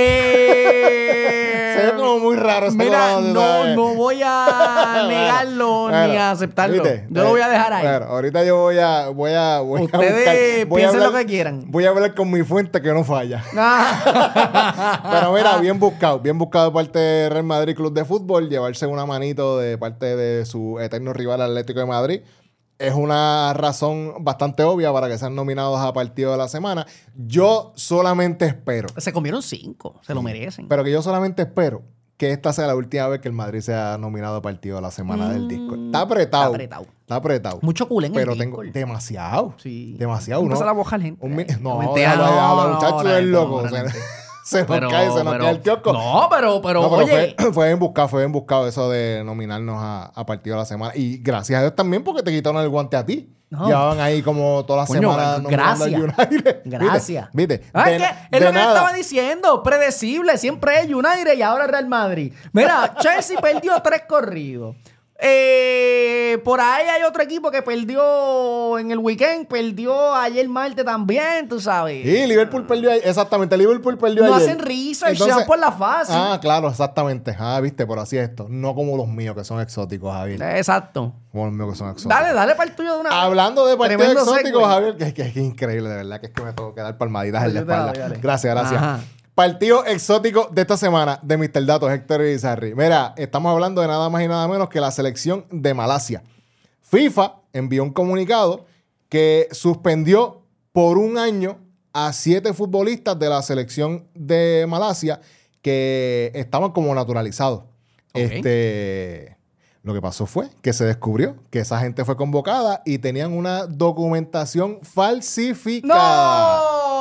ve como muy raro ese Mira, corazón, no ¿sabes? voy a negarlo Bueno, ni a aceptarlo. ¿viste? Yo lo voy a dejar ahí. Bueno, ahorita yo voy a Ustedes voy a piensen hablar- lo que quieran. Voy a hablar con mi fuente que no falla. Ah. Pero mira, bien buscado de parte de Real Madrid Club de Fútbol, llevarse una manito de parte de su eterno rival Atlético de Madrid. Es una razón bastante obvia para que sean nominados a partido de la semana. Yo solamente espero, Se comieron 5, se lo merecen. pero que yo solamente espero que esta sea la última vez que el Madrid sea nominado a partido de la semana del Discord. Está apretado. Está apretado. Mucho culé en Pero el tengo Discord. demasiado. Sí. Demasiado, ¿no? Empezar a bojar gente. No, mentira, muchachos, la es gente, loco. no, O sea, realmente. se nos cae el kiosco. No, pero No, pero oye. fue bien buscado eso de nominarnos a partido de la semana. Y gracias a Dios también porque te quitaron el guante a ti. No. Llevaban ahí como toda la Coño, semana nominando al gracias. United. Gracias. ¿Viste? Es que es lo que le estaba diciendo. Predecible. Siempre es United y ahora Real Madrid. Mira, Chelsea perdió 3 corridos. Por ahí hay otro equipo que perdió en el weekend. Perdió ayer martes también, tú sabes. Sí, Liverpool perdió ahí. Exactamente, Liverpool perdió No ayer. hacen research, se van por la fácil. Ah, claro, exactamente. Ah, viste, pero así es esto. No como los míos que son exóticos, Javier. Exacto. Como los míos que son exóticos. Dale para el tuyo de una vez. Hablando de partidos Tremendo exóticos, segue. Javier, que es increíble, de verdad, que es que me tengo que dar palmaditas en la Dale, espalda. dale. Gracias. Ajá. Partido exótico de esta semana de Mr. Datos, Héctor Irizarry. Mira, estamos hablando de nada más y nada menos que la selección de Malasia. FIFA envió un comunicado que suspendió por un año a 7 futbolistas de la selección de Malasia que estaban como naturalizados. Ok. Lo que pasó fue que se descubrió que esa gente fue convocada y tenían una documentación falsificada.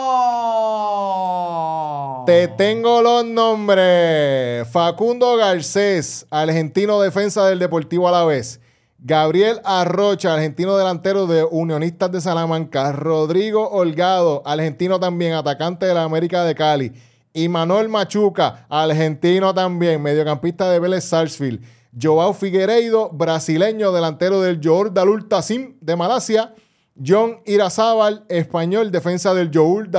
¡No! Te tengo los nombres. Facundo Garcés, argentino defensa del Deportivo Alavés. Gabriel Arrocha, argentino delantero de Unionistas de Salamanca. Rodrigo Holgado, argentino también, atacante de la América de Cali. Y Manuel Machuca, argentino también, mediocampista de Vélez Sarsfield. Joao Figueiredo, brasileño, delantero del Johor Darul Ta'zim de Malasia. John Irazábal, español, defensa del Johor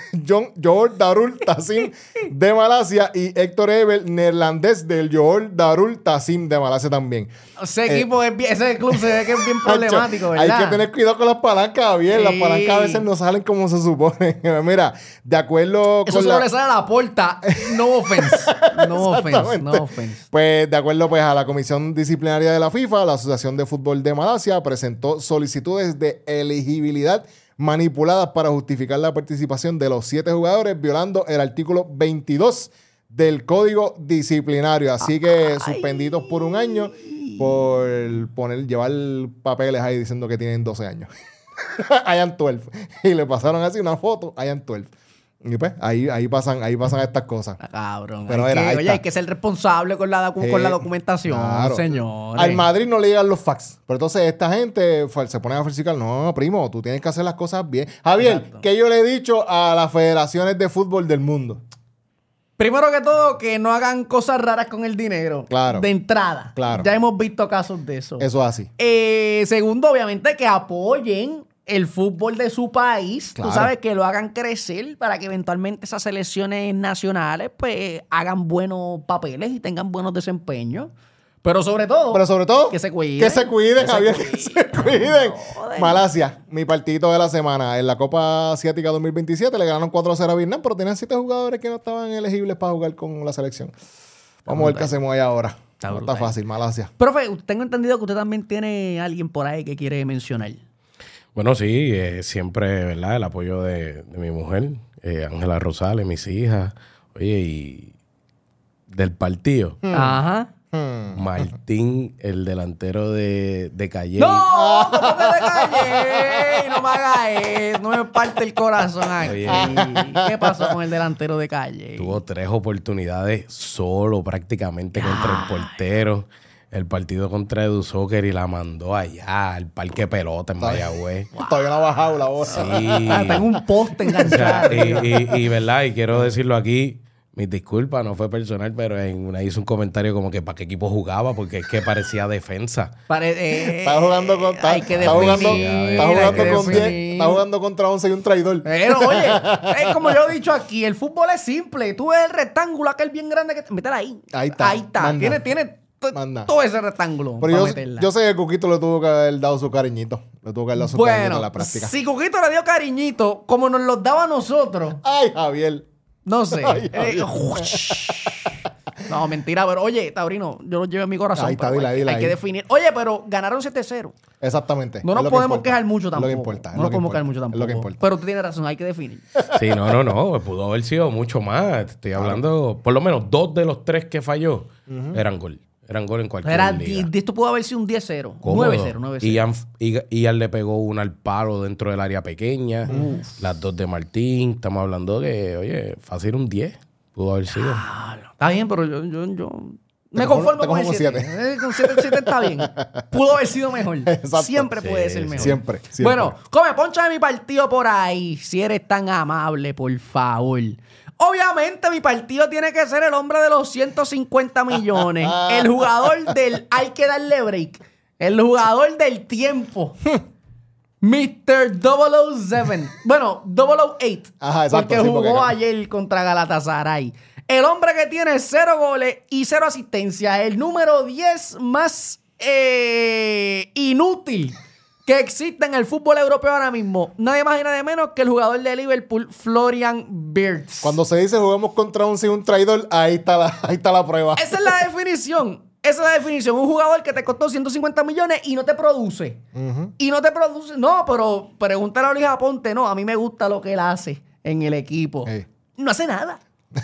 Darul Ta'zim de Malasia. Y Héctor Ebel, neerlandés del Johor Darul Ta'zim de Malasia también. Ese equipo, ese club se ve que es bien problemático, Hay ¿verdad? que tener cuidado con las palancas, Javier. Las Sí. palancas a veces no salen como se supone. Mira, de acuerdo Eso con solo le sale a la puerta. No offense. No offense. Exactamente. No offense. Pues de acuerdo pues, a la Comisión Disciplinaria de la FIFA, la Asociación de Fútbol de Malasia presentó solicitudes de elegibilidad manipuladas para justificar la participación de los 7 jugadores violando el artículo 22 del Código Disciplinario. Así que suspendidos por un año por llevar papeles ahí diciendo que tienen 12 años. I am 12. Y le pasaron así una foto, I am 12. Y pues ahí pasan estas cosas. Cabrón. Pero Hay mira, ahí que, oye, está. hay que ser responsable con la documentación, Claro. señores. Al Madrid no le llegan los fax. Pero entonces esta gente se pone a falsificar. No, primo, tú tienes que hacer las cosas bien. Javier, Exacto. ¿qué yo le he dicho a las federaciones de fútbol del mundo? Primero que todo, que no hagan cosas raras con el dinero. Claro. De entrada. Claro. Ya hemos visto casos de eso. Eso es así. Segundo, obviamente, que apoyen el fútbol de su país. Claro. Tú sabes, que lo hagan crecer para que eventualmente esas selecciones nacionales pues hagan buenos papeles y tengan buenos desempeños. Pero sobre todo, que se cuiden. Que se cuiden, Que se Javier. cuiden. Que se cuiden. Joder. Malasia, mi partidito de la semana. En la Copa Asiática 2027 le ganaron 4-0 a Vietnam, pero tenían 7 jugadores que no estaban elegibles para jugar con la selección. Vamos a ver qué hacemos ahí ahora. Está No brutal. está fácil, Malasia. Profe, tengo entendido que usted también tiene alguien por ahí que quiere mencionar. Bueno, sí, siempre, ¿verdad? El apoyo de mi mujer, Ángela Rosales, mis hijas. Oye, y del partido. Ajá. Martín, el delantero de Calle. ¡No! ¿Cómo que de Calle? No me hagas eso. No me parte el corazón aquí. Oye. ¿Qué pasó con el delantero de Calle? Tuvo 3 oportunidades solo prácticamente contra el portero. El partido contra Edu Soccer y la mandó allá al parque pelota en Mayagüez. Todavía no ha bajado la voz. Sí. Tengo un poste O sea, enganchado. y verdad, y quiero decirlo aquí, mis disculpas, no fue personal, pero hizo un comentario como que para qué equipo jugaba, porque es que parecía defensa. Está jugando con. hay que Está jugando, definir, está hay jugando que con 10. definir. Está jugando contra 11 y un traidor. Pero, oye, como yo he dicho aquí, el fútbol es simple. Tú ves el rectángulo aquel bien grande que... Métela ahí. Ahí está. Ahí está. Manda. Tiene Manda. todo ese rectángulo para Pero meterla. yo sé que Cuquito le tuvo que haber dado su cariñito. Le tuvo que haber dado su cariñito Bueno, en la práctica. si Cuquito le dio cariñito, como nos los daba a nosotros, Ay, Javier. no sé. Ay, Javier. No, mentira, pero oye, Taurino, yo lo llevo en mi corazón. Ahí está, pero dile hay ahí. que definir. Oye, pero ganaron 7-0. Exactamente. No Es nos lo que podemos importa. quejar mucho Es tampoco. lo que importa. es No lo nos que podemos importa. quejar mucho tampoco. Es lo que importa. Pero tú tienes razón, hay que definir. Sí, no. Pudo haber sido mucho más. Estoy hablando, por lo menos 2 de los 3 que falló eran gol. Eran gol en cualquier liga. Esto pudo haber sido un 10-0. Cómodo. 9-0. Ian le pegó una al palo dentro del área pequeña. Las 2 de Martín. Estamos hablando de, oye, fácil un 10. Pudo haber sido. Está bien, pero yo me Te conformo cojo con el como 7. Con 7 está bien. Pudo haber sido mejor. Exacto. Siempre puede ser Sí, mejor. Siempre. Bueno, come poncha de mi partido por ahí. Si eres tan amable, por favor. Obviamente, mi partido tiene que ser el hombre de los 150 millones. El jugador del hay que darle break. El jugador del tiempo. Mr. 007. Bueno, 008. Ajá, exacto, Porque sí, jugó porque- ayer contra Galatasaray. El hombre que tiene 0 goles y 0 asistencia. El número 10 más inútil que existe en el fútbol europeo ahora mismo. Nadie más y nadie menos que el jugador de Liverpool, Florian Wirtz. Cuando se dice jugamos contra 11 y un traidor, ahí está la prueba. Esa es la definición. Esa es la definición. Un jugador que te costó 150 millones y no te produce. Y no te produce. No, pero pregúntale a Luis Aponte. No, a mí me gusta lo que él hace en el equipo. Ey. No hace nada.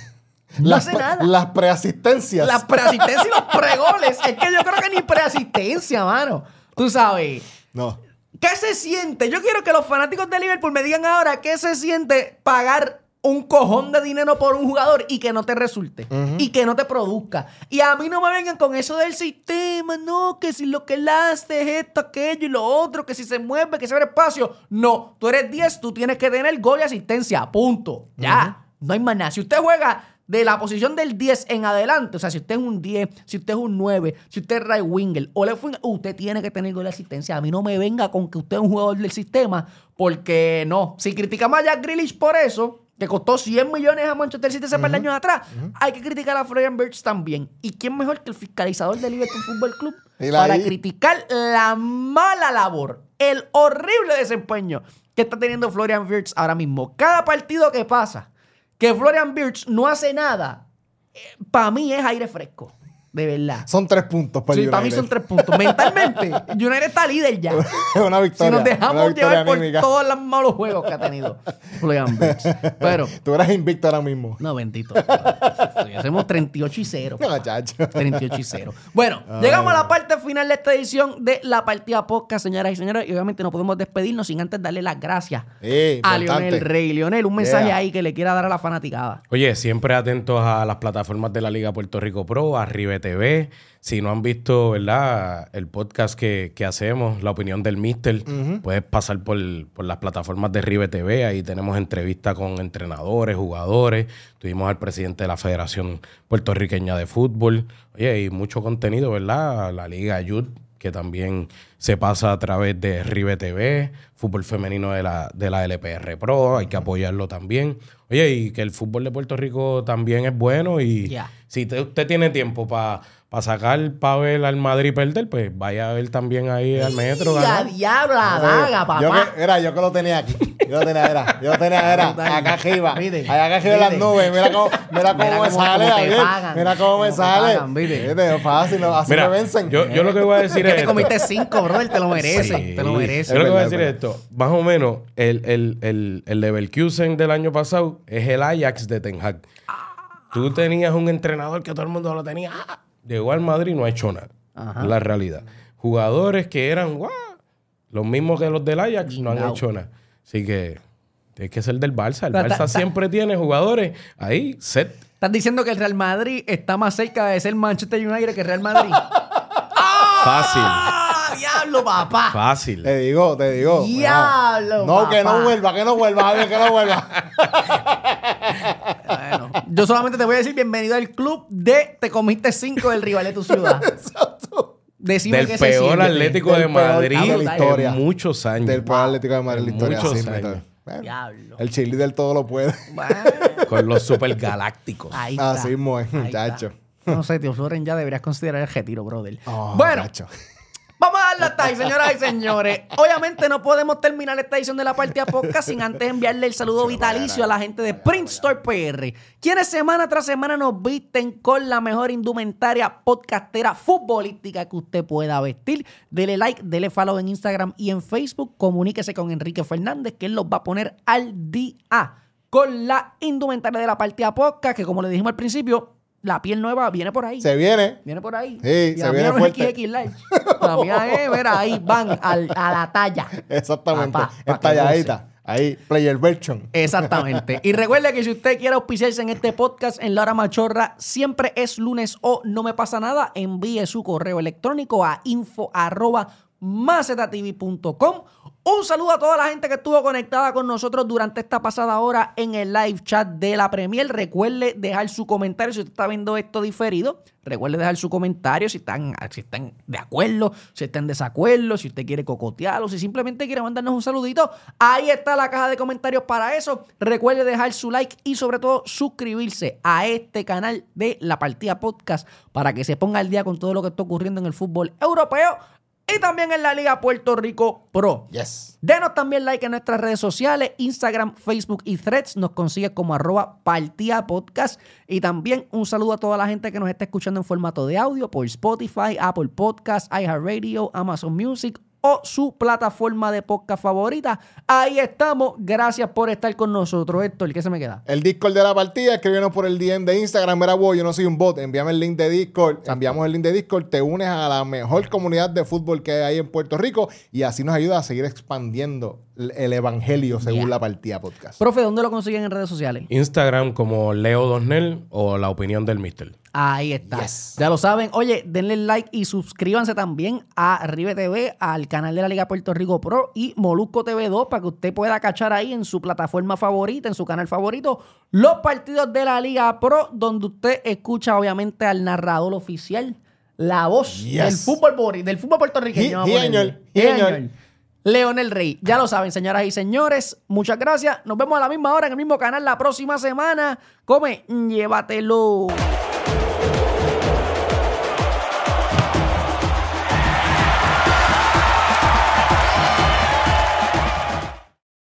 No hace nada. Las preasistencias. Las preasistencias y los pregoles. Es que yo creo que ni preasistencia, mano. Tú sabes. No. ¿Qué se siente? Yo quiero que los fanáticos de Liverpool me digan ahora qué se siente pagar un cojón de dinero por un jugador y que no te resulte. Y que no te produzca. Y a mí no me vengan con eso del sistema. No, que si lo que él hace es esto, aquello y lo otro. Que si se mueve, que se abre espacio. No, tú eres 10, tú tienes que tener gol y asistencia. Punto. Ya. No hay más nada. Si usted juega de la posición del 10 en adelante, o sea, si usted es un 10, si usted es un 9, si usted es right winger o left winger, usted tiene que tener gol de asistencia. A mí no me venga con que usted es un jugador del sistema, porque no. Si criticamos a Jack Grealish por eso, que costó 100 millones a Manchester City hace par de años atrás, hay que criticar a Florian Wirtz también. ¿Y quién mejor que el fiscalizador del Liverpool Fútbol Club Dile para ahí. criticar la mala labor, el horrible desempeño que está teniendo Florian Wirtz ahora mismo? Cada partido que pasa que Florian Wirtz no hace nada, para mí es aire fresco. De verdad. Son 3 puntos para Sí, el para mí United. son 3 puntos. Mentalmente, United está líder ya. Es una victoria. Si nos una dejamos victoria llevar por anímica. todos los malos juegos que ha tenido Florian Wirtz. Pero, Tú eres invicto ahora mismo. no, bendito. Hacemos 38-0. No, chacho. 38-0. Bueno, llegamos a la parte final de esta edición de La Partida Podcast, señoras y señores. Y obviamente no podemos despedirnos sin antes darle las gracias a Importante. Lionel Rey. Lionel, un mensaje Yeah. ahí que le quiera dar a la fanaticada. Oye, siempre atentos a las plataformas de la Liga Puerto Rico Pro, a Rive TV. Si no han visto, ¿verdad?, el podcast que hacemos, La Opinión del Mister, puedes pasar por las plataformas de Rive TV. Ahí tenemos entrevistas con entrenadores, jugadores. Tuvimos al presidente de la Federación Puertorriqueña de Fútbol. Oye, y mucho contenido, ¿verdad? La Liga Youth, que también se pasa a través de Rive TV, fútbol femenino de la LPR Pro, hay que apoyarlo también. Oye, y que el fútbol de Puerto Rico también es bueno y Ya. si usted tiene tiempo para para sacar para ver al Madrid perder, pues vaya a ver también ahí al Metro. ¡Ya, diablo, la daga, papá! Yo que lo tenía aquí. Yo lo tenía, acá arriba. Mire, Acá arriba en las nubes. Mira cómo me sale, Javier. Mira cómo me sale. Viste, fácil, así Mira, me vencen. yo lo que voy a decir Que es te esto. comiste 5, brother, te lo mereces. Sí. Te lo mereces. Yo lo que voy a Es decir verdad, es esto. Más o menos, el Leverkusen del año pasado es el Ajax de Ten Hag. Tú tenías un entrenador que todo el mundo lo tenía. Llegó al Madrid y no ha hecho nada. Ajá. La realidad. Jugadores que eran los mismos que los del Ajax no han Guindao. hecho nada. Así que tienes que ser del Barça. El Ta- ta- Barça ta- siempre tiene jugadores ahí, set. ¿Estás diciendo que el Real Madrid está más cerca de ser Manchester United que el Real Madrid? Fácil. ¡Ah, diablo, papá! Fácil. Te digo. Diablo, No, que papá. no vuelva, Javier, que no vuelva. Bueno, yo solamente te voy a decir bienvenido al club de Te comiste 5 del rival de tu ciudad. Decime Del qué se peor siente. Atlético de Del peor Madrid de la historia. en muchos años. Del peor Atlético de Madrid en la historia. Muchos así, años. Bueno, Diablo. el cheerleader todo lo puede. Bueno, Con los supergalácticos. ahí está. Así mismo es, Ahí muchacho. está. No sé, tío Floren, ya deberías considerar el retiro, brother. Oh, bueno, muchacho. vamos a darle hasta ahí, señoras y señores. Obviamente no podemos terminar esta edición de la Partida Podcast sin antes enviarle el saludo vitalicio a la gente de Print Store PR, quienes semana tras semana nos visten con la mejor indumentaria podcastera futbolística que usted pueda vestir. Dele like, dele follow en Instagram y en Facebook. Comuníquese con Enrique Fernández, que él los va a poner al día con la indumentaria de la Partida Podcast, que como le dijimos al principio, la piel nueva viene por ahí. Se viene. Viene por ahí. Sí, Y se la viene mía no fuerte. es XX large. La mía es, mira, ahí van a la talla. Exactamente. Papá, pa' que Estalladita. Ahí, player version. Exactamente. Y recuerde que si usted quiere auspiciarse en este podcast en La Hora Machorra, siempre es lunes o no me pasa nada, envíe su correo electrónico a info@mazetatv.com. Un saludo a toda la gente que estuvo conectada con nosotros durante esta pasada hora en el live chat de la Premier. Recuerde dejar su comentario si usted está viendo esto diferido. Recuerde dejar su comentario si están de acuerdo, si están en desacuerdo, si usted quiere cocotear o si simplemente quiere mandarnos un saludito. Ahí está la caja de comentarios para eso. Recuerde dejar su like y sobre todo suscribirse a este canal de La Partida Podcast para que se ponga al día con todo lo que está ocurriendo en el fútbol europeo y también en la Liga Puerto Rico Pro. Yes. Denos también like en nuestras redes sociales, Instagram, Facebook y Threads. Nos consigue como @Partida Podcast. Y también un saludo a toda la gente que nos está escuchando en formato de audio por Spotify, Apple Podcasts, iHeartRadio, Amazon Music o su plataforma de podcast favorita. Ahí estamos. Gracias por estar con nosotros. Héctor, ¿qué se me queda? El Discord de la partida, escríbenos por el DM de Instagram. Mira, yo no soy un bot. Envíame el link de Discord. Enviamos el link de Discord. Te unes a la mejor comunidad de fútbol que hay ahí en Puerto Rico y así nos ayuda a seguir expandiendo el evangelio según la partida podcast. Profe, ¿dónde lo consiguen en redes sociales? Instagram como Leo Dosnel o La Opinión del Mister. Ahí está. Yes. Ya lo saben. Oye, denle like y suscríbanse también a Rive TV, al canal de la Liga Puerto Rico Pro y Molusco TV 2 para que usted pueda cachar ahí en su plataforma favorita, en su canal favorito, los partidos de la Liga Pro, donde usted escucha obviamente al narrador oficial, la voz Yes. del fútbol puertorriqueño. vamos a ponerle. Señor. Leonel Rey. Ya lo saben, señoras y señores. Muchas gracias. Nos vemos a la misma hora en el mismo canal la próxima semana. Come, llévatelo.